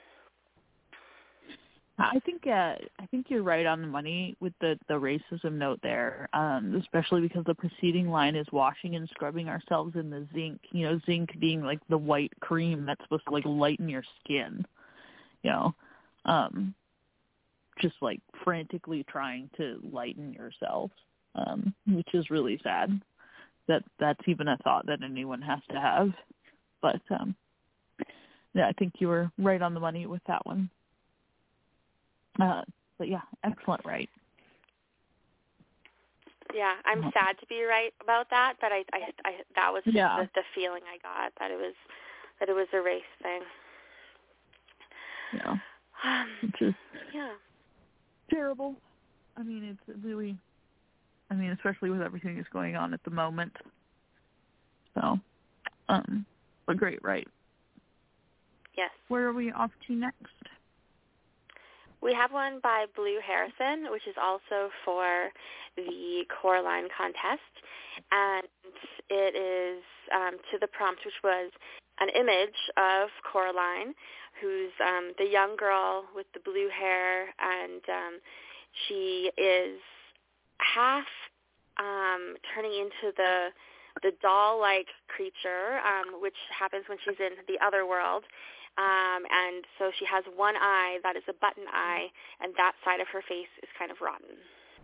I think uh, I think you're right on the money with the, the racism note there, um, especially because the preceding line is washing and scrubbing ourselves in the zinc. You know, zinc being like the white cream that's supposed to like lighten your skin. You know, um, just like frantically trying to lighten yourself, um, which is really sad. That that's even a thought that anyone has to have. But um, yeah, I think you were right on the money with that one. Uh, but yeah, excellent, right? Yeah, I'm uh-huh. sad to be right about that, but I, I, I that was just yeah. the, the feeling I got, that it was that it was a race thing. Yeah, um, which is yeah terrible. I mean, it's really, I mean, especially with everything that's going on at the moment. So, um, but great, right? Yes. Where are we off to next? We have one by Blue Harrison, which is also for the Coraline contest, and it is um, to the prompt, which was an image of Coraline, who's um, the young girl with the blue hair, and um, she is half um, turning into the the doll-like creature, um, which happens when she's in the other world. Um, and so she has one eye that is a button eye, and that side of her face is kind of rotten.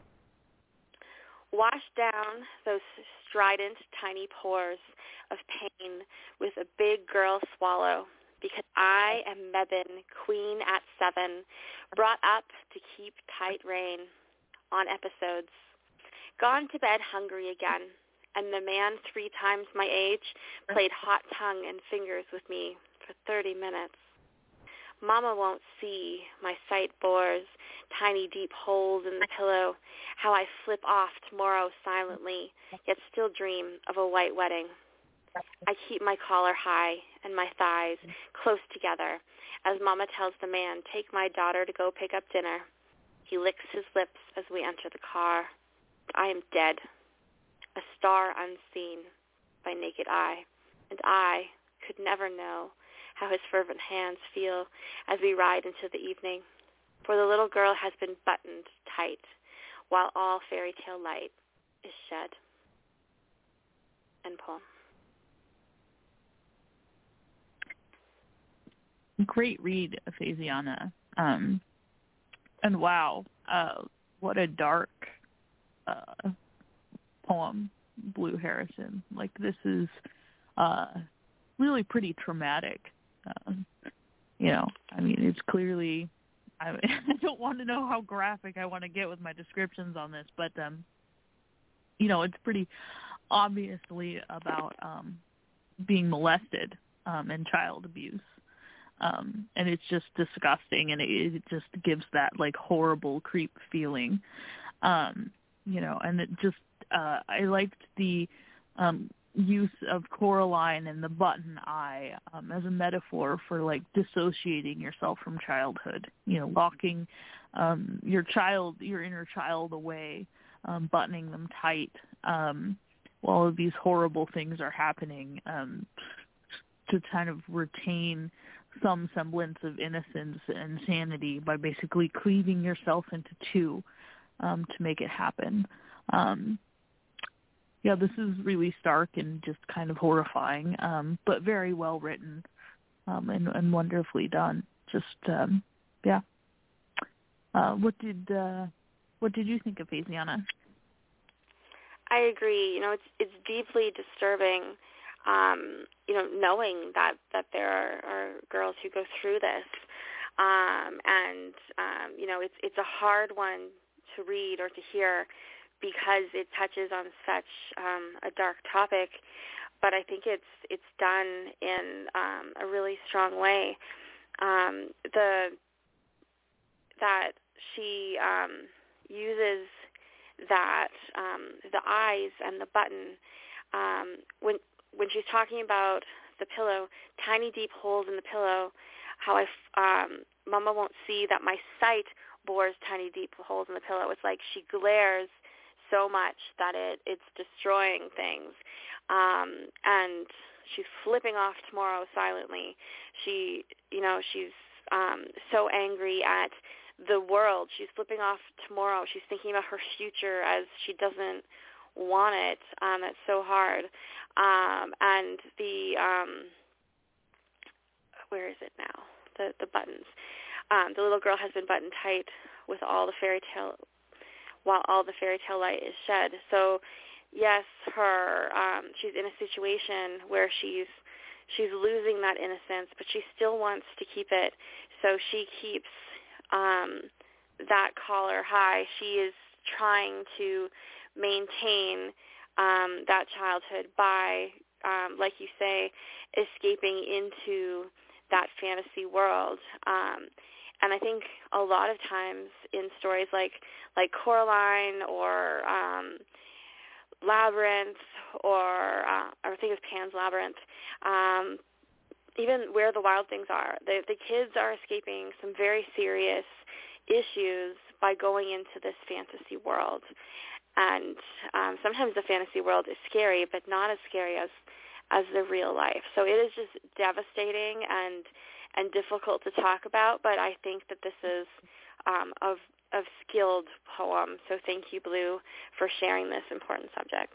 Wash down those strident, tiny pores of pain with a big girl swallow, because I am Mebin, queen at seven, brought up to keep tight rein on episodes. Gone to bed hungry again, and the man three times my age played hot tongue and fingers with me for thirty minutes. Mama won't see my sight bores, tiny deep holes in the pillow, how I flip off tomorrow silently, yet still dream of a white wedding. I keep my collar high and my thighs close together as Mama tells the man, take my daughter to go pick up dinner. He licks his lips as we enter the car. I am dead, a star unseen by naked eye, and I could never know how his fervent hands feel as we ride into the evening, for the little girl has been buttoned tight while all fairy tale light is shed. End poem. Great read, Phasiana. Um, and wow, uh, what a dark uh, poem, Blue Harrison. Like, this is uh, really pretty traumatic. Uh, you know, I mean, it's clearly, I, I don't want to know how graphic I want to get with my descriptions on this, but, um, you know, it's pretty obviously about um, being molested um, and child abuse. Um, and it's just disgusting, and it, it just gives that, like, horrible creep feeling. Um, you know, and it just, uh, I liked the um, use of Coraline and the button eye um, as a metaphor for, like, dissociating yourself from childhood, you know, locking um, your child, your inner child away, um, buttoning them tight um, while all of these horrible things are happening um, to kind of retain some semblance of innocence and sanity by basically cleaving yourself into two um, to make it happen. Um, yeah, this is really stark and just kind of horrifying, um, but very well written um, and, and wonderfully done. Just, um, yeah. Uh, what did uh, what did you think of Phasiana? I agree. You know, it's it's deeply disturbing. Um, you know, knowing that, that there are, are girls who go through this, um, and um, you know, it's it's a hard one to read or to hear because it touches on such um, a dark topic. But I think it's it's done in um, a really strong way. Um, the that she um, uses that um, the eyes and the button um, when. When she's talking about the pillow, tiny deep holes in the pillow, how I, um, Mama won't see that my sight bores tiny deep holes in the pillow. It's like she glares so much that it, it's destroying things. Um, and she's flipping off tomorrow silently. She, you know, she's um, so angry at the world. She's flipping off tomorrow. She's thinking about her future as she doesn't want it. Um, that's so hard. Um, and the um, where is it now? The the buttons. Um, the little girl has been buttoned tight with all the fairy tale, while all the fairy tale light is shed. So, yes, her um, she's in a situation where she's she's losing that innocence, but she still wants to keep it. So she keeps um, that collar high. She is trying to maintain um, that childhood by, um, like you say, escaping into that fantasy world. Um, and I think a lot of times in stories like like Coraline or um, Labyrinth or uh, I think it was Pan's Labyrinth, um, even Where the Wild Things Are, the, the kids are escaping some very serious issues by going into this fantasy world. And um, sometimes the fantasy world is scary, but not as scary as as the real life. So it is just devastating and and difficult to talk about. But I think that this is um, a, a skilled poem. So thank you, Blue, for sharing this important subject.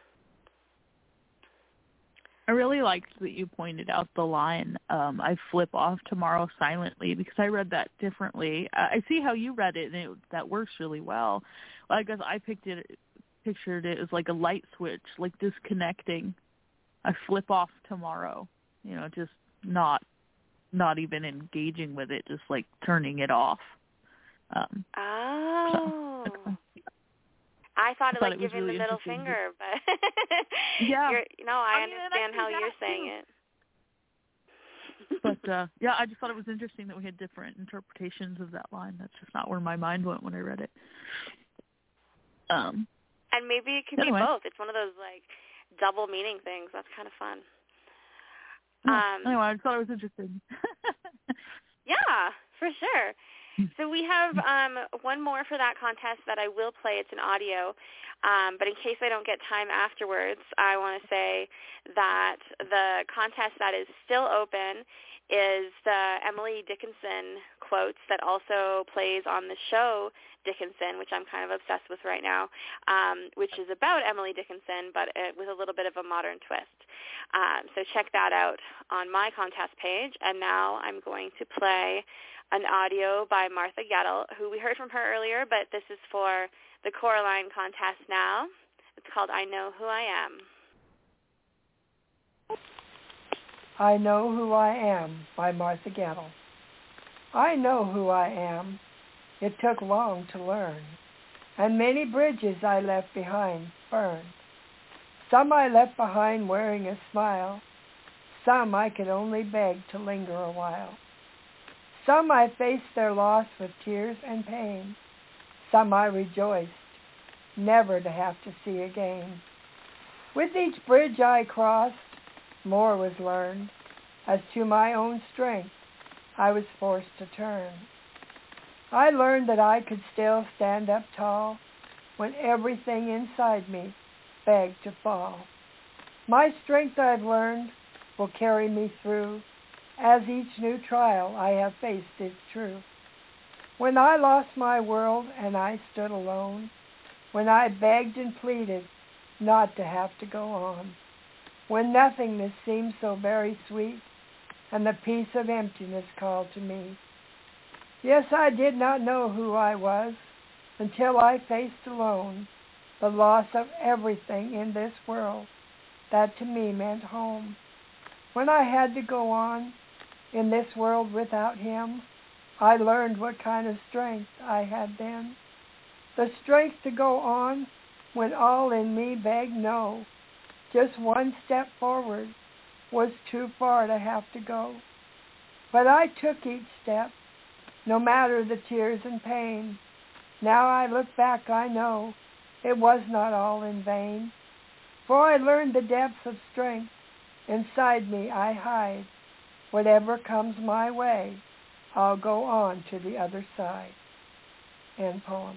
I really liked that you pointed out the line, um, I flip off tomorrow silently, because I read that differently. I see how you read it, and it, that works really well. well. I guess I picked it, pictured it as like a light switch, like disconnecting. I flip off tomorrow, you know, just not not even engaging with it, just like turning it off. Um, oh. So. I thought it I thought like it was giving really the middle finger, but yeah, you're, you know, I, I mean, understand I how you're saying too. it. But uh, yeah, I just thought it was interesting that we had different interpretations of that line. That's just not where my mind went when I read it. Um, and maybe it could anyway. be both. It's one of those like double meaning things. That's kind of fun. Yeah. Um, anyway, I just thought it was interesting. Yeah, for sure. So we have um, one more for that contest that I will play. It's an audio. Um, but in case I don't get time afterwards, I want to say that the contest that is still open is the Emily Dickinson quotes that also plays on the show Dickinson, which I'm kind of obsessed with right now, um, which is about Emily Dickinson, but it, with a little bit of a modern twist. Um, so check that out on my contest page. And now I'm going to play an audio by Martha Gettle, who we heard from her earlier, but this is for the Coraline contest now. It's called I Know Who I Am. I Know Who I Am by Martha Gettle. I know who I am. It took long to learn, and many bridges I left behind burned. Some I left behind wearing a smile. Some I could only beg to linger a while. Some I faced their loss with tears and pain. Some I rejoiced never to have to see again. With each bridge I crossed, more was learned, as to my own strength I was forced to turn. I learned that I could still stand up tall when everything inside me begged to fall. My strength I've learned will carry me through, as each new trial I have faced is true. When I lost my world and I stood alone, when I begged and pleaded not to have to go on, when nothingness seemed so very sweet, and the peace of emptiness called to me. Yes, I did not know who I was until I faced alone the loss of everything in this world that to me meant home. When I had to go on in this world without him, I learned what kind of strength I had then. The strength to go on when all in me begged no. Just one step forward was too far to have to go. But I took each step, no matter the tears and pain. Now I look back, I know it was not all in vain. For I learned the depths of strength inside me I hide. Whatever comes my way, I'll go on to the other side. End poem.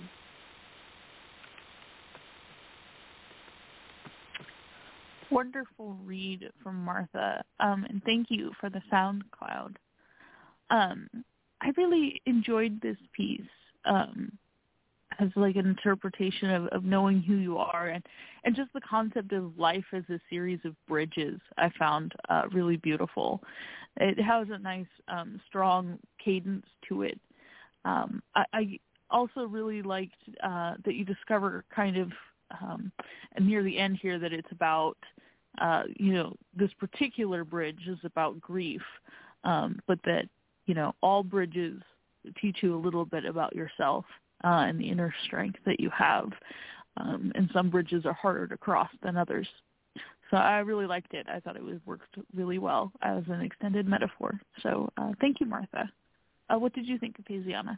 Wonderful read from Martha, um, and thank you for the SoundCloud. Um, I really enjoyed this piece um, as like an interpretation of, of knowing who you are, and, and just the concept of life as a series of bridges I found uh, really beautiful. It has a nice, um, strong cadence to it. Um, I, I also really liked uh, that you discover kind of um, near the end here that it's about, uh, you know, this particular bridge is about grief, um, but that, you know, all bridges teach you a little bit about yourself uh, and the inner strength that you have. Um, and some bridges are harder to cross than others. So I really liked it. I thought it was worked really well as an extended metaphor. So uh, thank you, Martha. Uh, what did you think of Haziana?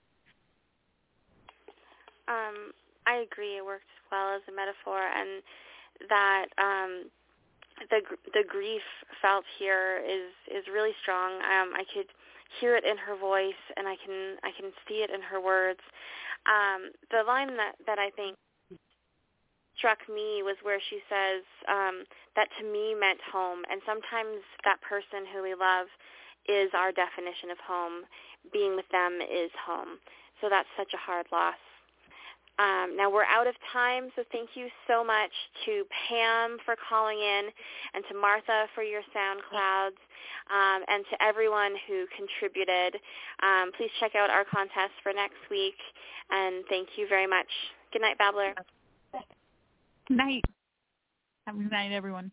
Um, I agree. It worked well as a metaphor, and that um, the the grief felt here is is really strong. Um, I could hear it in her voice, and I can I can see it in her words. Um, the line that, that I think struck me was where she says um, that to me meant home, and sometimes that person who we love is our definition of home. Being with them is home. So that's such a hard loss. Um, now we're out of time, so thank you so much to Pam for calling in, and to Martha for your SoundClouds, um, and to everyone who contributed. Um, please check out our contest for next week, and thank you very much. Good night, Babbler. Night. Have a good night, everyone.